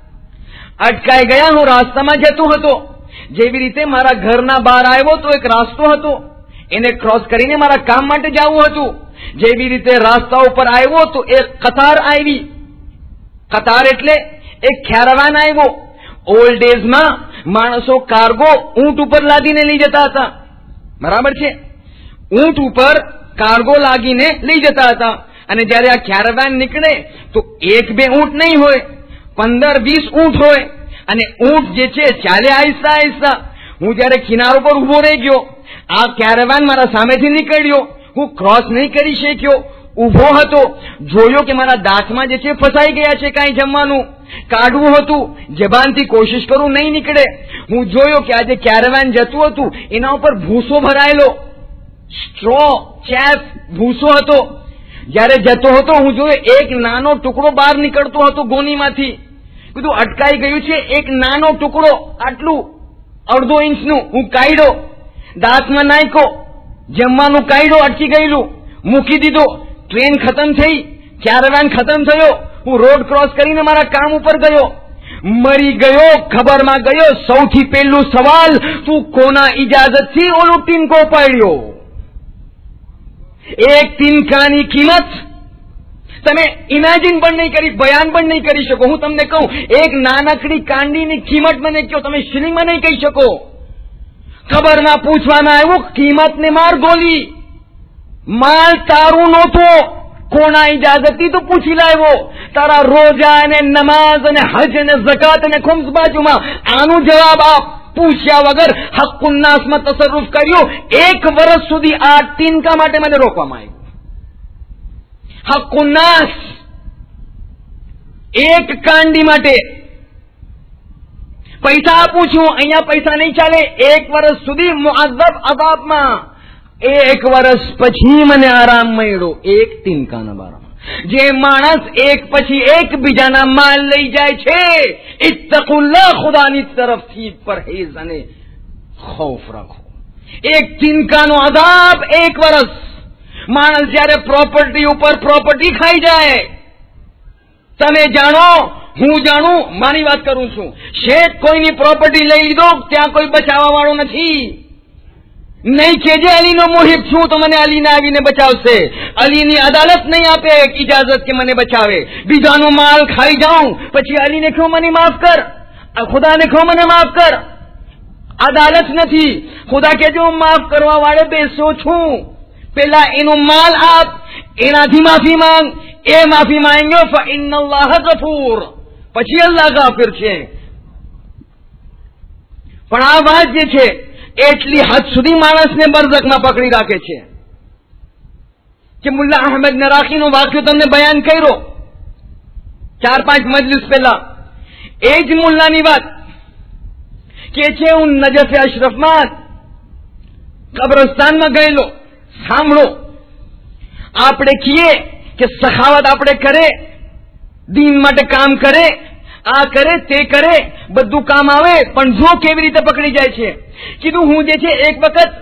A: અટકાઈ ગયા. હું રાસ્તામાં જતો હતો. જેવી રીતે મારા ઘરના બહાર આવ્યો તો એક રાસ્તો હતો, એને ક્રોસ કરીને મારા કામ માટે જવું હતું. જેવી રીતે રાસ્તા ઉપર આવ્યો તો એક કતાર આવી. કતાર એટલે એક કેરાવાન આવ્યો. ઓલ્ડ ડેઝમાં માણસો કાર્ગો ઊંટ ઉપર લાદીને લઈ જતા હતા, બરાબર છે? ઊંટ ઉપર કાર્ગો લાગીને લઈ જતા હતા. અને જયારે આ કેરાવાન નીકળે તો એક બે ઊંટ નહીં હોય, પંદર વીસ ઊંટ હોય. અને ઊંટ જે છે ચાલે આહિસ્તા આહિસ્તા. હું જયારે કિનારો પર ઉભો રહી ગયો, આ કેરાવાન મારા સામેથી નીકળ્યો. હું ક્રોસ નહીં કરી શક્યો, ઉભો હતો. જોયો કે મારા દાંતમાં જે છે ફસાઈ ગયા છે, કાંઈ જમવાનું કાઢવું હતું, જબાનથી કોશિશ કરું નહીં નીકળે. હું જોયો કે આજે કેરાવાન જતું હતું એના ઉપર ભૂસો ભરાયેલો, સ્ટ્રો, ચેફ, ભૂસો હતો. જયારે જતો હતો હું જોયો એક નાનો ટુકડો બહાર નીકળતો હતો ગોનીમાંથી. કીધું, અટકાઈ ગયું છે. એક નાનો ટુકડો, આટલું અડધો ઇંચનું. હું કાઢ્યો, દાંતમાં નાખ્યો, જમવાનું કાઢ્યો, અટકી ગયેલું, મૂકી દીધો. ટ્રેન ખતમ થઈ, કેરાવાન ખતમ થયો. હું રોડ ક્રોસ કરીને મારા કામ ઉપર ગયો. મરી ગયો, ખબરમાં ગયો. સૌથી પહેલું સવાલ, તું કોના ઇજાજતથી ઓલું ટીનકો પાડ્યો? એક તિનકાની કિંમત તમે ઇમેજિન પણ નહીં કરી, બયાન પણ નહીં કરી શકો. હું તમને કહું, એક નાનકડી કાંડીની કિંમત મને કહો, તમે શિલિંગમાં નહીં કહી શકો.
B: કબરમાં પૂછવામાં આવ્યું, કિંમતને માર ગોલી, માલ તારું નહોતો, કોના ઇજાજતથી તો પૂછી લાવ્યો? તારા રોજા અને નમાઝ અને હજ અને ઝકાત અને ખુમ્સ બાજુમાં, આનું જવાબ આપ. પૂછ્યા વગર હક્કુન્નાસમાં તસરુફ કર્યું. એક વર્ષ સુધી આ તિનકા માટે મને રોકવામાં આવ્યું. હક્કુન્નાસ એક કાંડી માટે પૈસા આપું છું, અહીંયા પૈસા નહીં ચાલે. એક વર્ષ સુધી મુઅઝ્ઝબ અઝાબમાં, એક વર્ષ પછી મને આરામ મળ્યો એક તિનકાના બારામાં. જે માણસ એક પછી એક બીજાના માલ લઈ જાય છે, ઇત્તકુલ્લાહ, ખુદાની તરફથી પરહેઝ અને ખૌફ રાખો. એક તિનકાનો અઝાબ એક વર્ષ. માણસ જયારે પ્રોપર્ટી ઉપર પ્રોપર્ટી ખાઈ જાય, તમે જાણો, હું જાણું, મારી વાત કરું છું. શેઠ કોઈની પ્રોપર્ટી લઈ લીધો, ત્યાં કોઈ બચાવવા વાળો નથી. નહીં કેજે અલીનો મોહિબ છું તો મને અલીને આવીને બચાવશે. અલીની અદાલત નહીં આપે ઇજાજત કે મને બચાવે. બીજાનું માલ ખાઈ જાઉં, પછી અલીને કહો મને માફ કર, ખુદાને કહો મને માફ કર. અદાલત નથી. ખુદા કે જો માફ કરવા વાળે બેસો છું, પેલા એનો માલ આપ, એનાથી માફી માંગ. એ માફી માંગ્યો ફઇન્નલ્લાહ ગફૂર, પછી અલ્લાહ ગાફિર છે. પણ આ વાત જે છે એટલી હદ સુધી માણસને બરઝખમાં પકડી રાખે છે કે મુલ્લા અહમદ નરાખીનો વાક્યો તમને બયાન કર્યો ચાર પાંચ મજલિસ પહેલા. એ જ મુલ્લાની વાત કે છે, હું નજફ અશરફમાં કબ્રસ્તાનમાં ગયેલો. સાંભળો, આપણે કહીએ કે સખાવત આપણે કરે, દીન માટે કામ કરે, આ કરે તે કરે, બધું કામ આવે, પણ જો કેવી રીતે પકડી જાય છે. કીધું હું જે છે એક વખત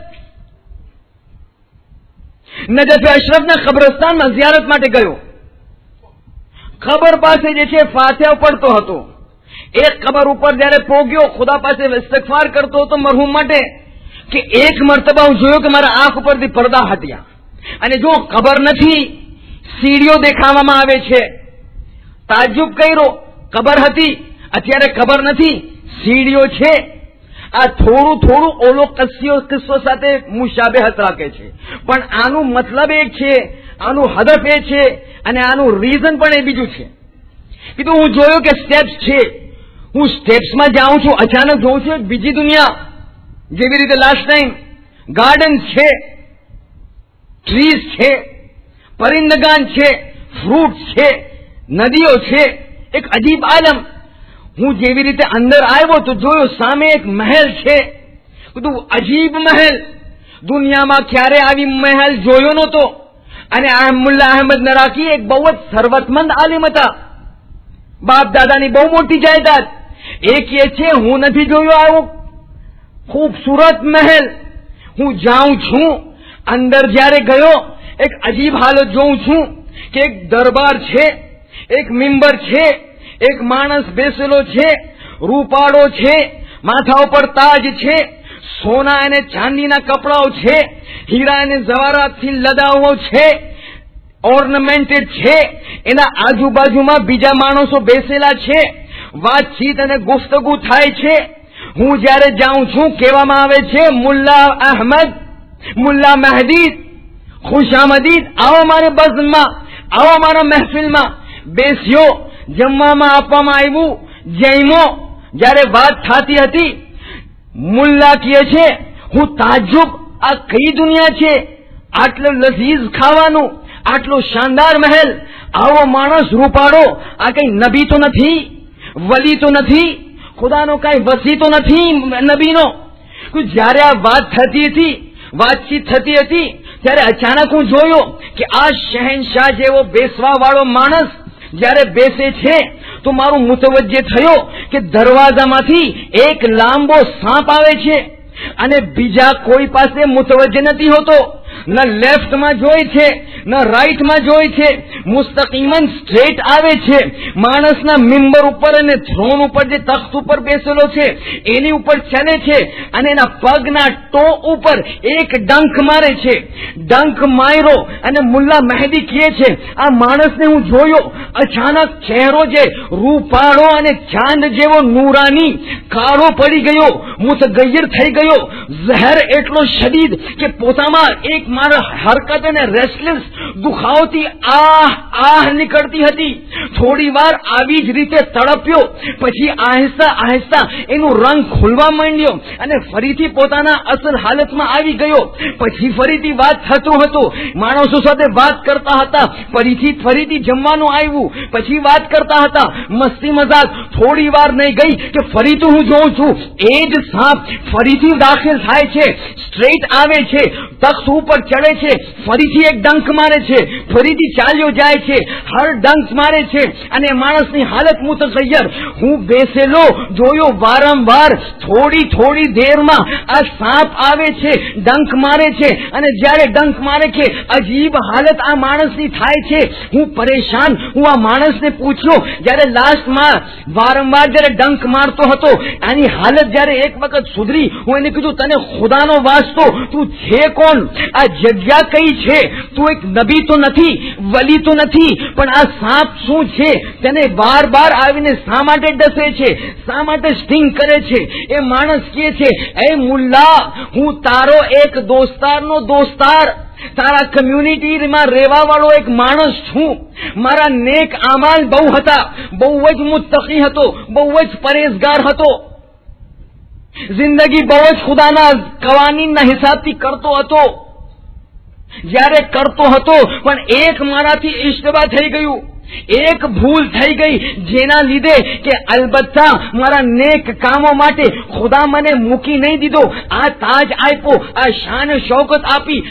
B: નજફ અશરફના કબ્રસ્તાનમાં ઝિયારત માટે ગયો. કબર પાસે જે છે ફાતિહા પડતો હતો. એક કબર ઉપર જયારે પોગ્યો, ખુદા પાસે ઇસ્તિગફાર કરતો હતો મરહૂમ માટે, કે એક મરતબા હું જોયો કે મારા આંખ ઉપરથી પડદા હટ્યા, અને જો કબર નથી, સીડીઓ દેખાવામાં આવે છે. તાજ્જુબ કર્યો, કબર હતી, અત્યારે કબર નથી, સીડીઓ છે. આ થોડું થોડું ઓલો કસ્સીઓ કિસ્સો સાથે મુશાબેહત રાખે છે, પણ આનું મતલબ એક છે, આનું હદફ એ છે, અને આનું રીઝન પણ એ બીજું છે. કીધું હું જોયું કે સ્ટેપ્સ છે, હું સ્ટેપ્સમાં જાઉં છું, અચાનક જોઉં છું બીજી દુનિયા. જેવી રીતે લાસ્ટ ટાઈમ ગાર્ડન છે, ટ્રીઝ છે, પરિંદગાન છે, ફ્રૂટ છે, નદીઓ છે, એક અજીબ આલમ. હું જેવી રીતે અંદર આવ્યો તો જોયો સામે એક મહેલ છે. બધું અજીબ મહેલ, દુનિયામાં ક્યારે આવી મહેલ જોયો નહોતો. અને આ મુલ્લા અહમદ નરાકી એક બહુ જ સરવતમંદ આલિમ હતા, બાપ દાદાની બહુ મોટી જાયદાદ. એ કહે છે હું નથી જોયો આવો ખૂબસૂરત મહેલ. હું જાઉં છું, અંદર જયારે ગયો એક અજીબ હાલત જોઉં છું કે એક દરબાર છે, એક મિંબર છે, એક માણસ બેસેલો છે, રૂપાળો છે, માથા ઉપર તાજ છે, સોના અને ચાંદીના કપડાઓ છે, હીરા અને જવાહરાતથી લદાવો છે, ઓર્નામેન્ટેડ છે. એના આજુબાજુમાં બીજા માણસો બેસેલા છે, વાતચીત અને ગુફ્તગુ થાય છે. હું જયારે જાઉં છું કહેવામાં આવે છે મુલ્લા અહમદ, મુલ્લા મહદી, ખુશામદીદ, આવો મારે બઝમાં, આવો મારા મહેફિલમાં. બેસ્યો, જમવામાં આપવામાં આવ્યું, જમ્યો. જયારે વાત થતી હતી, મુલ્લા કહે છે હું તાજ્જુબ, આ કઈ દુનિયા છે, આટલું લઝીઝ ખાવાનું, આટલો શાનદાર મહેલ, આવો માણસ રૂપાળો, આ કઈ નબી તો નથી, વલી તો નથી, ખુદાનો કઈ વસી તો નથી નબીનો. જયારે આ વાત થતી હતી, વાતચીત થતી હતી, ત્યારે અચાનક હું જોયો કે આ શહેનશાહ જેવો બેસવા વાળો માણસ જયારે બેસે છે તો મારું મુતવજ્જે થયો કે દરવાજામાંથી એક લાંબો સાપ આવે છે, અને બીજા કોઈ પાસે મુતવજ્જે નથી હોતો. ન લેફ્ટમાં જોઈ છે ન રાઈટમાં જોઈ છે, મુસ્તકીમન સ્ટ્રેટ આવે છે. માણસના મિંબર ઉપર અને થ્રોન ઉપર જે તખ્ત ઉપર બેસેલો છે એની ઉપર ચાલે છે અને એના પગના ટો ઉપર એક ડંખ મારે છે. ડંખ માર્યો અને મુલ્લા મહેદી કહે છે આ માણસને હું જોયો, અચાનક ચહેરો જે રૂપાળો અને ચાંદ જેવો નૂરાની કાળો પડી ગયો, મુતગય્યર થઈ ગયો. ઝહેર એટલો શદીદ કે પોતામાં એક મારા હરકત અને રેસ્ટલેસ દુખાવતી આહ આહ નીકળતી હતી. થોડી વાર આવી જ રીતે તડપ્યો, પછી આહિસ્તા આહિસ્તા એનું રંગ ખુલવા માંડ્યો અને ફરીથી પોતાના અસલ હાલતમાં આવી ગયો. પછી ફરીથી વાત થતું હતું, માણસો સાથે વાત કરતા હતા, ફરીથી ફરીથી જમવાનું આવ્યું, પછી વાત કરતા હતા, મસ્તી મજાક. થોડી વાર નહીં ગઈ કે ફરીથી હું જોઉં છું એ જ સાપ ફરીથી દાખલ થાય છે, સ્ટ્રેટ આવે છે, તખ્ત ઉપર ચડે છે, ફરીથી એક ડંખ મારે છે, ફરીથી ચાલ્યો જાય છે, હર ડંખ મારે છે અને માણસની હાલત મુતગય્યર. હું બેસેલો જોયો વારંવાર. થોડી થોડી દેરમાં આ સાપ આવે છે, ડંખ મારે છે અને જયારે ડંખ મારે છે અજીબ હાલત આ માણસની થાય છે. હું પરેશાન. હું આ માણસને પૂછ્યો, જયારે લાસ્ટમાં વારંવાર જયારે ડંખ મારતો હતો આની હાલત જયારે એક વખત સુધરી, હું એને કીધું તને ખુદાનો વાસ્તો તું છે કોણ? આ જગ્યા કઈ છે? તું એક નબી તો નથી, વલી તો નથી, પણ આ સાપ શું છે? તેને બાર બાર આવીને શા માટે ડસે છે? શા માટે સ્ટિંગ કરે છે? એ માણસ કહે છે એ મુલ્લા, હું તારો એક દોસ્તારનો દોસ્તાર, તારા કમ્યુનિટીમાં રહેવા વાળો એક માણસ છું. મારા નેક આમાલ બહુ હતા, બહુ જ મુત્તકી હતો, બહુ જ પરેઝગાર હતો. જિંદગી બહુ જ ખુદાના કવાનીનના હિસાબથી કરતો હતો. જયારે કરતો હતો પણ એક મારાથી ઇશ્તબા થઈ ગયું, એક ભૂલ થઈ ગઈ, જેના લીધે કે અલબત્તા મારા નેક કામો માટે ખુદા મને મૂકી નહીં દીધો. આ તાજ આપ્યો, આ શાન શૌકત આપી,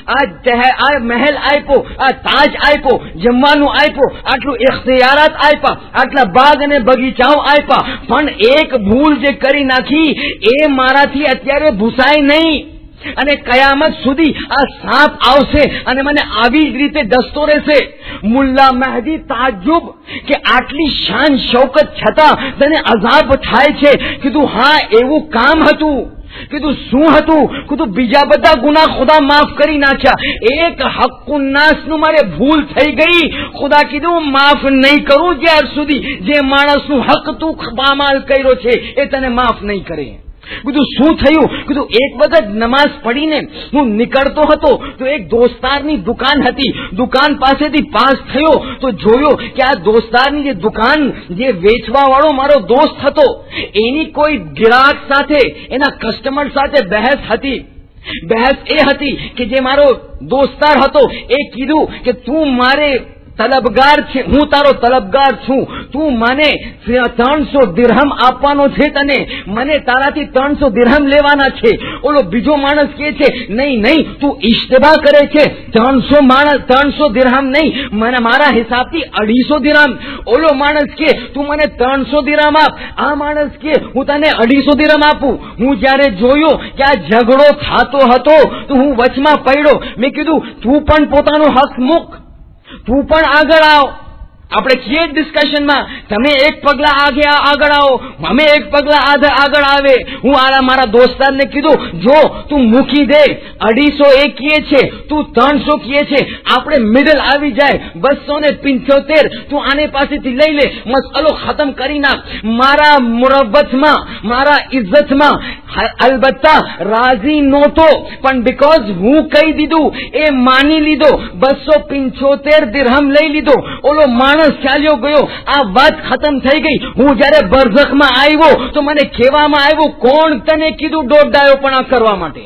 B: આ મહેલ આપ્યો, આ તાજ આપ્યો, જમવાનું આપ્યો, આટલું ઇખ્તિયારાત આપ્યા, આટલા બાગ અને બગીચાઓ આપ્યા, પણ એક ભૂલ જે કરી નાખી એ મારાથી અત્યારે ભૂસાય નહીં અને કયામત સુધી આ સાપ આવશે અને મને આવી જ રીતે ડસતો રહેશે. મુલ્લા મહેદી તાજ્જુબ કે આટલી શાન શૌકત છતાં તને અઝાબ થાય છે. કીધું હા એવું કામ હતું. કીધું શું હતું? કીધું બીજા બધા ગુનાહ ખુદા માફ કરી નાખ્યા, એક હક્કુન્નાસ નું મારે ભૂલ થઈ ગઈ. ખુદા કીધું માફ નહીં કરું જ્યાર સુધી જે માણસનું હક તું પામાલ કર્યો છે એ તને માફ નહીં કરે. કીધું શું થયું? કીધું એક વખત નમાઝ પડીને હું નીકળતો હતો તો એક દોસ્તારની દુકાન હતી, દુકાન પાસેથી પાસ થયો તો જોયો કે આ દોસ્તારની જે દુકાન જે વેચવા વાળો મારો દોસ્ત હતો એની કોઈ ગ્રાહક સાથે, એના કસ્ટમર સાથે બહેસ હતી. બહેસ એ હતી કે જે મારો દોસ્તાર હતો એ કીધું કે તું મારે તલબગાર છે, હું તારો તલબગાર છું, તું મને ત્રણસો દિરહમ આપવાનો છે, તને મને તારાથી ત્રણસો દિરહમ લેવાના છે. ઓલો બીજો માણસ કહે છે નહીં નહીં તું ઇશ્તબા કરે છે, ત્રણસો માણસ ત્રણસો દિરહમ નહીં, મને મારા હિસાબથી અઢીસો દિરહમ. ઓલો માણસ કે તું મને ત્રણસો દિરહમ આપ, આ માણસ કે હું તને અઢીસો દિરહમ આપું. હું જયારે જોયો કે આ ઝઘડો થતો હતો તો હું વચમાં પડ્યો. મેં કીધું તું પણ પોતાનો હક મૂક, તું પણ આગળ આવ. આપણે છીએ ડિસ્કશનમાં, તમે એક પગલા આગે આગળ આવો, અમે એક પગલા આગળ આવે. હું આ મારા દોસ્તારને કીધું જો તું મૂકી દે, અઢીસો એ કહે છે, તું ત્રણસો કહે છે, આપણે મિડલ આવી જાય બસો ને પિંચોતેર, તું આને પાસેથી લઈ લે, મસલો ખતમ કરી નાખ. મારા મુરવ્વતમાં, મારા ઇજ્જતમાં અલબત્તા રાજી નહોતો, પણ બીકોઝ હું કહી દીધું એ માની લીધો, બસો પિંચોતેર દિરહમ લઈ લીધો. ઓલો માણસ ચાલ્યો ગયો, આ વાત ખતમ થઈ ગઈ. હું જયારે બરઝખમાં આવ્યો તો મને કહેવામાં આવ્યું કોણ તને કીધું દોડડાયોપણા કરવા માટે?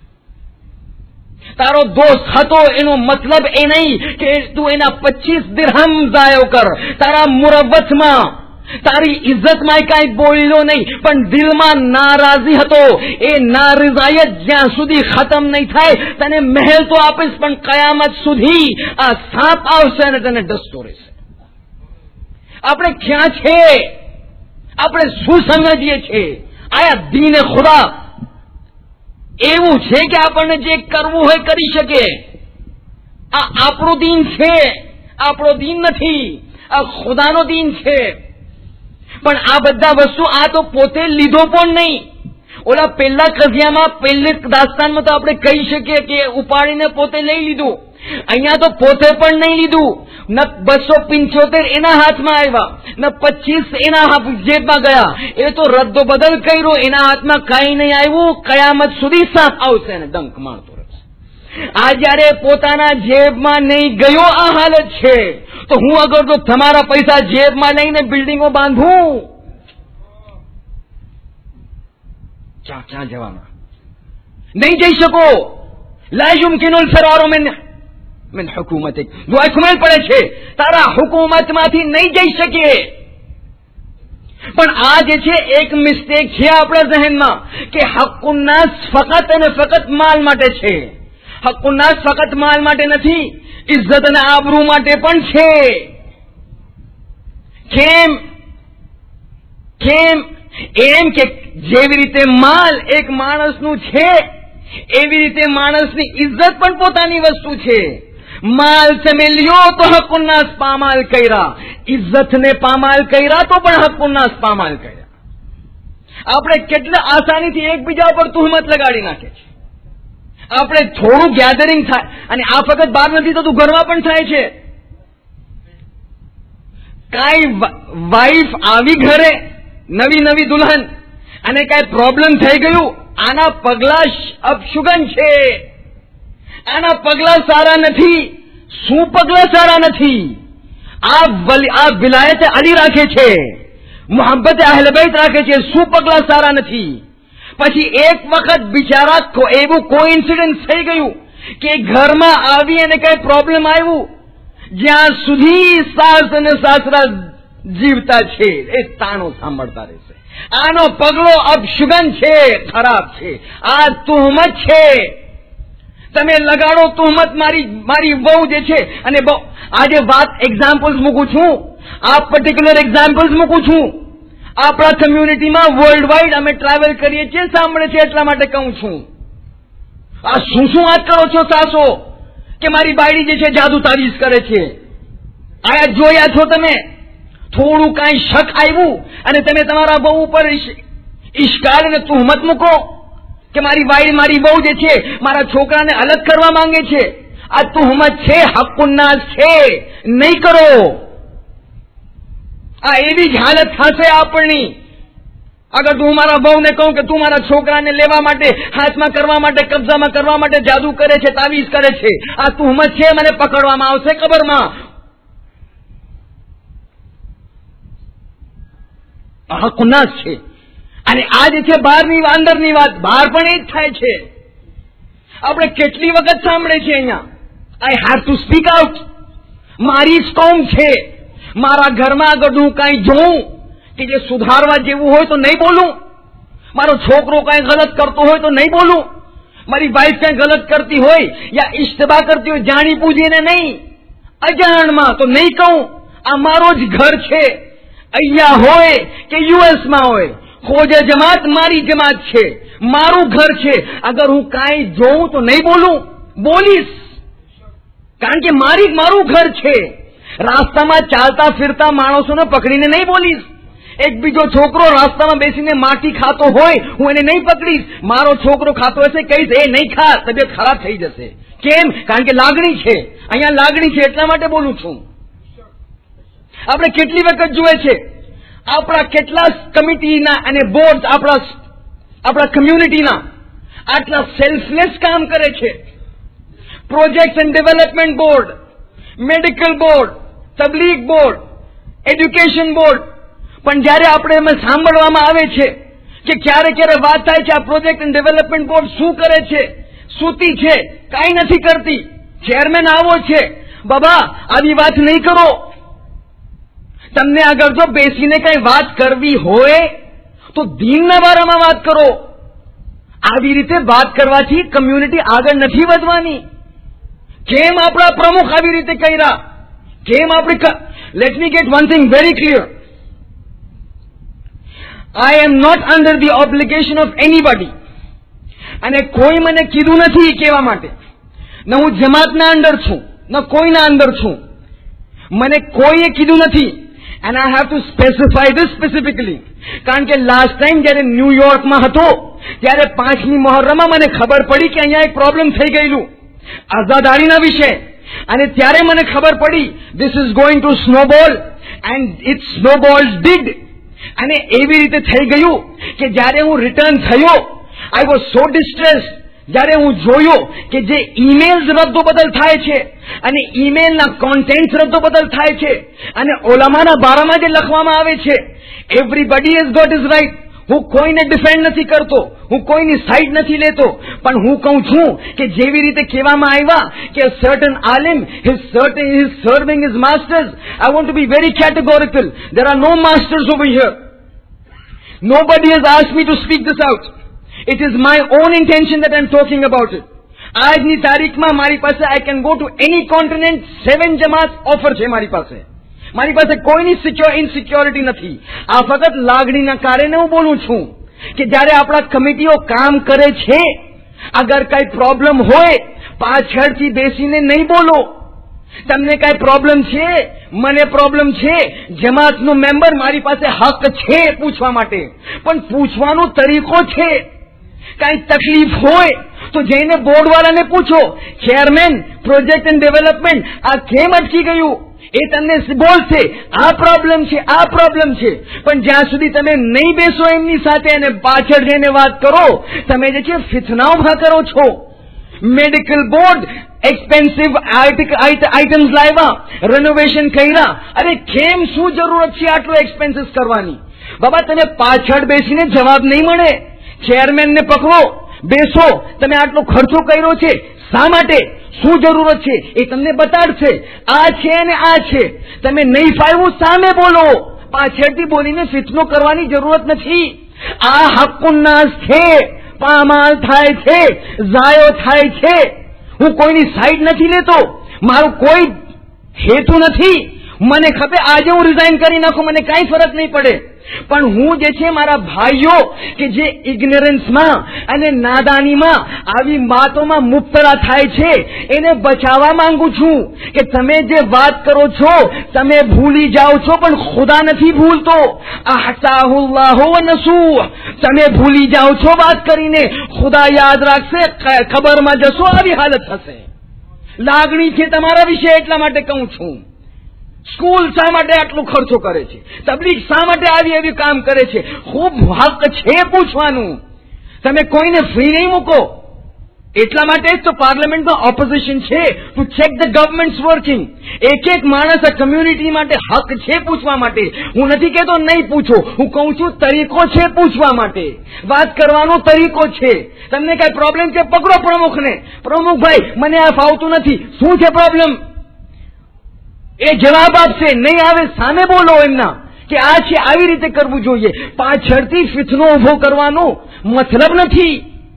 B: તારો દોસ્ત હતો એનો મતલબ એ નહીં કે તું એના પચીસ દિરહમ જાયો કર. તારા મુરવ્વતમાં, તારી ઇજ્જતમાં કઈ બોલ્યો નહીં, પણ દિલમાં નારાજી હતો. એ નારજાયત જ્યાં સુધી ખતમ નહીં થાય તને મહેલ તો આપીશ, પણ કયામત સુધી આ સાપ આવશે અને તને ડસતો રહેશે. આપણે ક્યાં છે? આપણે શું સમજીએ છીએ? આયા દીને ખુદા એવું છે કે આપણને જે કરવું હોય કરી શકે? આ આપણો દીન છે, આપણો દીન નથી, આ ખુદાનો દીન છે. પણ આ બધા વસ્તુ આ તો પોતે લીધો પણ નહીં. ઓલા પહેલા કઝિયામાં પહેલી દાસ્તાનમાં તો આપણે કહી શકીએ કે ઉપાડીને પોતે લઈ લીધું. અહીંયા તો પોતે પણ નહીં લીધું. ન બસો પંચોતેર એના હાથમાં આવ્યા, ન પચીસ એના જેબમાં ગયા. એ તો રદ્દો બદલ કર્યો, એના હાથમાં કઈ નહીં આવ્યું. કયામત સુધી સાથ આવશે ને ડંક મારતો રહેશે. આ જયારે પોતાના જેબમાં નહીં ગયો આ હાલત છે, તો હું અગર તો તમારા પૈસા જેબમાં લઈને બિલ્ડિંગો બાંધું, ક્યાં ક્યાં જવાના? નહીં જઈ શકો. લા યુમકિનુલ ફરારુ મિન મિન હુકુમતિક. દુઆ ખુમેલ પડે છે, તારા હુકુમતમાંથી નહીં જઈ શકે. પણ આ જે છે એક મિસ્ટેક છે આપણા જહેનમાં કે હક્કુન નાસ ફકત અને ફકત માલ માટે છે. હક્કુન નાસ ફકત માલ માટે નથી, ઇજ્જત અને આબરૂ માટે પણ છે. કેમ? કેમ? એમ કે જેવી રીતે માલ એક માણસનું છે, એવી રીતે માણસની ઇજ્જત પણ પોતાની વસ્તુ છે. માલ તમે લ્યો તો હક્કુન નાસ પામાલ કર્યા, ઇજ્જતને પામાલ કર્યા તો પણ હક્કુન નાસ પામાલ કર્યા. આપણે કેટલા આસાનીથી એકબીજા પર તુહમત લગાડી નાખે છે. આપણે થોડું ગેધરિંગ થાય, અને આ ફક્ત બહાર નથી થતું, ઘરમાં પણ થાય છે. કાંઈ વાઈફ આવી ઘરે, નવી નવી દુલ્હન, અને કઈ પ્રોબ્લેમ થઈ ગયું, આના પગલા અપશુગન છે, આના પગલા સારા નથી. શું પગલા સારા નથી? આ આ વિલાયત અલી રાખે છે, મોહબ્બત અહલે બેત રાખે છે, શું પગલા સારા નથી? પછી એક વખત બિચારા એવું કોઈ ઇન્સિડન્ટ થઈ ગયું કે ઘરમાં આવી અને કઈ પ્રોબ્લેમ આવ્યું, જ્યાં સુધી સાસ અને સાસરા જીવતા છે એ તાનો સાંભળતા રહેશે. આનો પગલો અપશુગન છે, ખરાબ છે, આ તુહમત છે. તમે લગાડો તુહમત મારી મારી બહુ જે છે. અને આજે વાત એક્ઝામ્પલ્સ મૂકું છું, આ પર્ટિક્યુલર એક્ઝામ્પલ્સ મૂકું છું. આપણા કમ્યુનિટીમાં વર્લ્ડ વાઇડ અમે ટ્રાવેલ કરીએ છીએ, સાંભળે છે એટલા માટે કહું છું. આ શું શું વાત કરો છો સાસો કે મારી બાયડી જે છે જાદુ તાવીજ કરે છે? આયા જોયા છો તમે? થોડું કાંઈ શક આવ્યું અને તમે તમારા બહુ ઉપર ઇશ્કાલ અને તુહમત મૂકો કે મારી વાઈડ મારી બહુ જે છે મારા છોકરાને અલગ કરવા માંગે છે. આ તુહમત છે, હક્કુન નાસ છે, નહીં કરો. આ એવી જ હાલત થશે આપણી. અગર તું મારા બહુને કહું કે તું મારા છોકરાને લેવા માટે, હાથમાં કરવા માટે, કબજામાં કરવા માટે જાદુ કરે છે, તાવીજ કરે છે, આ તુહમત છે, મને પકડવામાં આવશે કબરમાં. હક્કુન નાસ છે. અને આ જે છે બહારની અંદરની વાત, બહાર પણ એ જ થાય છે. આપણે કેટલી વખત સાંભળે છે અહીંયા, I have to speak out. મારી જ કોમ છે, મારા ઘરમાં અગર હું કઈ જોઉં કે જે સુધારવા જેવું હોય તો નહીં બોલું. મારો છોકરો કઈ ગલત કરતો હોય તો નહીં બોલું. મારી વાઈફ કઈ ગલત કરતી હોય યા ઇશ્તબા કરતી હોય, જાણી પૂજીને નહીં, અજાણમાં, તો નહીં કહું. આ મારો જ ઘર છે. અહીંયા હોય કે યુએસમાં હોય, ખોજે જમાત મારી જમાત છે, મારું ઘર છે. અગર હું કાંઈ જોઉં તો નહીં બોલું, બોલીશ, કારણ કે મારી મારું ઘર છે. રાસ્તામાં ચાલતા ફિરતા માણસોને પકડીને નહીં બોલીશ. એક બીજો છોકરો રાસ્તામાં બેસીને માટી ખાતો હોય, હું એને નહીં પકડીશ. મારો છોકરો ખાતો હશે, કહીશ એ નહીં ખા, તબિયત ખરાબ થઈ જશે. કેમ? કારણ કે લાગણી છે. અહીંયા લાગણી છે એટલા માટે બોલું છું. આપણે કેટલી વખત જોઈએ છે, આપણા કેટલા કમિટીના અને બોર્ડ આપણા આપણા કમ્યુનિટીના આટલા સેલ્ફલેસ કામ કરે છે. Project and development board, medical board, તબલીગ બોર્ડ, એજ્યુકેશન બોર્ડ. પણ જયારે આપણે એમાં સાંભળવામાં આવે છે કે ક્યારે ક્યારે વાત થાય છે આ પ્રોજેક્ટ એન્ડ ડેવલપમેન્ટ બોર્ડ શું કરે છે, સૂતી છે, કાંઈ નથી કરતી, ચેરમેન આવો છે, બાબા આવી વાત નહીં કરો. તમને અગર જો બેસીને કઈ વાત કરવી હોય તો દીનના બારામાં વાત કરો. આવી રીતે વાત કરવાથી કમ્યુનિટી આગળ નથી વધવાની. કેમ આપણા પ્રમુખ આવી રીતે કર્યા? કેમ આપણે? Let me get one thing very clear. I am not under the obligation of anybody. અને કોઈ મને કીધું નથી કહેવા માટે. ન હું જમાતના અંડર છું, ના કોઈના અંદર છું. મને કોઈએ કીધું નથી. And I have to specify this specifically, કારણ કે લાસ્ટ ટાઈમ જયારે ન્યુયોર્કમાં હતો ત્યારે પાંચમી મહોરમમાં મને ખબર પડી કે અહીંયા એક પ્રોબ્લેમ થઈ ગયેલું આઝાદારીના વિશે, અને ત્યારે મને ખબર પડી this is going to snowball, and it snowballed did. અને એવી રીતે થઈ ગયું કે જયારે હું રિટર્ન થયો, આઈ વોઝ સો ડિસ્ટ્રેસ. જયારે હું જોયો કે જે ઈમેલ્સ રદ્દો બદલ થાય છે અને ઈમેલના કોન્ટેન્ટ રદ્દો બદલ થાય છે અને ઓલામાના બારામાં જે લખવામાં આવે છે, everybody has got his right. હું કોઈને ડિફેન્ડ નથી કરતો, હું કોઈની સાઈડ નથી લેતો, પણ હું કહું છું કે જેવી રીતે કહેવામાં આવ્યા કે સર્ટન આલિમ his certain his serving his masters, I want to be very categorical. There are no masters over here. Nobody has asked me to speak this out. It is my own intention that I am talking about it. આજની તારીખમાં મારી પાસે I can go to any continent, seven જમાત offer છે મારી પાસે. મારી પાસે કોઈની સિક્યોર ઇનસિક્યોરિટી નથી. આ ફક્ત લાગણીના કારણે હું બોલું છું કે જયારે આપણા કમિટીઓ કામ કરે છે, અગર કઈ પ્રોબ્લેમ હોય પાછળથી બેસીને નહીં બોલો. તમને કઈ પ્રોબ્લેમ છે, મને પ્રોબ્લેમ છે, જમાતનો મેમ્બર, મારી પાસે હક છે પૂછવા માટે, પણ પૂછવાનો તરીકો છે. કઈ તકલીફ હોય તો જઈને બોર્ડ વાળાને પૂછો, ચેરમેન પ્રોજેક્ટ એન્ડ ડેવલપમેન્ટ આ કેમ અટકી ગયું, એ તમને બોલશે આ પ્રોબ્લેમ છે, આ પ્રોબ્લેમ છે. પણ જ્યાં સુધી તમે નહીં બેસો એમની સાથે અને પાછળ જઈને વાત કરો, તમે જે છે ફિતના ઉભા કરો છો. મેડિકલ બોર્ડ એક્સપેન્સિવ આઇટમ્સ લાવ્યા, રેનોવેશન કર્યા. અરે કેમ, શું જરૂરત છે આટલો એક્સપેન્સિસ કરવાની? બાબા તમે પાછળ બેસીને જવાબ નહીં મળે. ચેરમેન ને પકડો, બેસો, તમે આટલો ખર્ચો કર્યો છે શા માટે, શું જરૂરત છે એ તમને બતાડશે. આ છે ને આ છે, તમે નહીં ફાવ્યું સામે બોલો, પાછળથી બોલીને ફિતનો કરવાની જરૂરત નથી. આ હક્કુન્નાસ છે, પામાલ થાય છે, ઝાયો થાય છે. હું કોઈની સાઈડ નથી લેતો, મારું કોઈ હેતુ નથી. મને ખબર આજે હું રિઝાઇન કરી નાખું, મને કઈ ફરક નહીં પડે. પણ હું જે છે મારા ભાઈઓ કે જે ઇગ્નોરન્સમાં અને નાદાનીમાં આવી વાતોમાં મુબતલા થાય છે, એને બચાવવા માંગુ છું કે તમે જે વાત કરો છો તમે ભૂલી જાઓ છો, પણ ખુદા નથી ભૂલતો. અહસાહુલ્લાહુ વ નસૂહ. તમે ભૂલી જાઓ છો વાત કરીને, ખુદા યાદ રાખશે, ખબરમાં જશો આવી હાલત થશે. લાગણી છે તમારા વિશે, એટલા માટે કહું છું. સ્કૂલ શા માટે આટલો ખર્ચો કરે છે, તબલીગ શા માટે આવી એવી કામ કરે છે, ખૂબ હક છે પૂછવાનું. તમે કોઈને ફ્રી નહીં મૂકો. એટલા માટે જ તો પાર્લામેન્ટમાં ઓપોઝિશન છે, to check the government's working. એક એક માણસ આ કમ્યુનિટી માટે હક છે પૂછવા માટે. હું નથી કહેતો નહીં પૂછો, હું કહું છું તરીકો છે પૂછવા માટે, વાત કરવાનો તરીકો છે. તમને કઈ પ્રોબ્લેમ છે, પકડો પ્રમુખને, પ્રમુખભાઈ મને આ ફાવતું નથી, શું છે પ્રોબ્લેમ, એ જવાબ આપશે. નહીં આવે સામે બોલો એમના કે આ છે, આવી રીતે કરવું જોઈએ. પાછળથી ફિતનો ઉભો કરવાનો મતલબ નથી.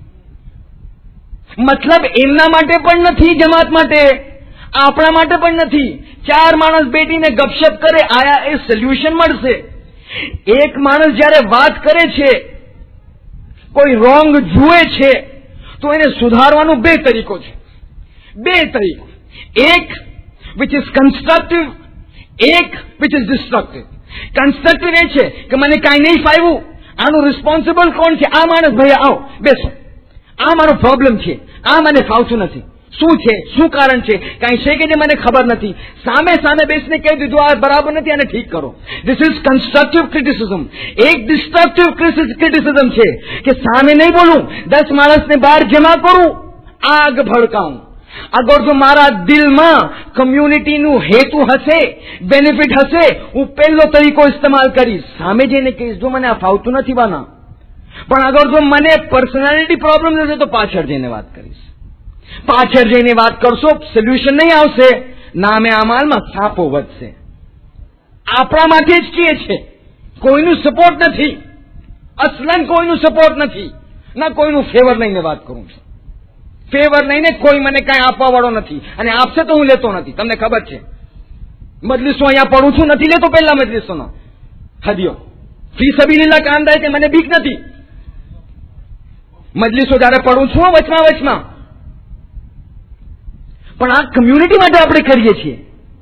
B: મતલબ એમના માટે પણ નથી, જમાત માટે, આપણા માટે પણ નથી. ચાર માણસ બેઠીને ગપશપ કરે, આયા એ સોલ્યુશન મળશે. એક માણસ જયારે વાત કરે છે, કોઈ રોંગ જુએ છે, તો એને સુધારવાનો બે તરીકો છે. બે તરીકો, એક which is constructive, એક which is destructive. કન્સ્ટ્રક્ટિવ એ છે કે મને કાંઈ નહીં ફાવ્યું, આનું રિસ્પોન્સિબલ કોણ છે, આ માણસ, ભાઈ આવો બેસો, આ મારો પ્રોબ્લેમ છે, આ મને ફાવતું નથી, શું છે, શું કારણ છે, કાંઈ છે કે જે મને ખબર નથી. સામે સામે બેસીને કહી દીધું આ બરાબર નથી, આને ઠીક કરો. This is constructive criticism. એક ડિસ્ટ્રક્ટિવ ક્રિટિસિઝમ છે કે સામે નહીં બોલું, દસ માણસને બહાર જમા કરું, આગ ભડકાવું. અગર જો મારા દિલમાં કમ્યુનિટીનું હેતુ હશે, બેનિફિટ હશે, હું પહેલો તરીકો ઇસ્તેમાલ કરીશ. સામે જઈને કહીશ જો મને આ ફાવતું નથી બાના. પણ અગર જો મને પર્સનાલિટી પ્રોબ્લેમ હશે તો પાછળ જઈને વાત કરીશ. પાછળ જઈને વાત કરશો, સોલ્યુશન નહીં આવશે, નામે અમાલમાં સાપો વધશે. આપણા માટે જ કહે છે, કોઈનું સપોર્ટ નથી, અસલન કોઈનું સપોર્ટ નથી, ના કોઈનું ફેવર લઈને વાત કરું છું. ફેવર લઈને કોઈ મને કઈ આપવા વાળો નથી, અને આપશે તો હું લેતો નથી. તમને ખબર છે, મજલિસો અહીંયા પડું છું, નથી લેતો પહેલા મજલિસોનો હદિયો. ફી સબીલિલ્લાહ કામ થાય છે, મને બીક નથી. મજલિસો જયારે પડું છું વચમાં વચમાં, પણ આ કમ્યુનિટી માટે આપણે કરીએ છીએ.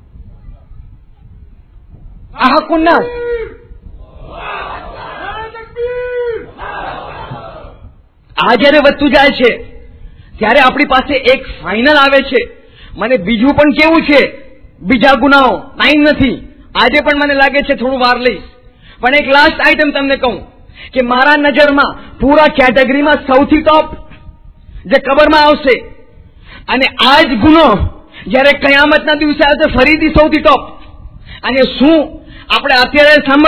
B: આ હકુન્નાસ. આ જયારે વધતું જાય છે ત્યારે આપણી પાસે એક ફાઇનલ આવે છે. મને બીજું પણ કેવું છે, બીજા ગુનાઓ ટાઈમ નથી, આજે પણ મને લાગે છે થોડું વાર લઈશ, પણ એક લાસ્ટ આઈટમ તમને કહું કે મારા નજરમાં પૂરા કેટેગરીમાં સૌથી ટોપ જે કબરમાં આવશે, અને આ જ ગુનો જયારે કયામતના દિવસે આવશે ફરીથી સૌથી ટોપ. અને શું આપણે અત્યારે સાંભળ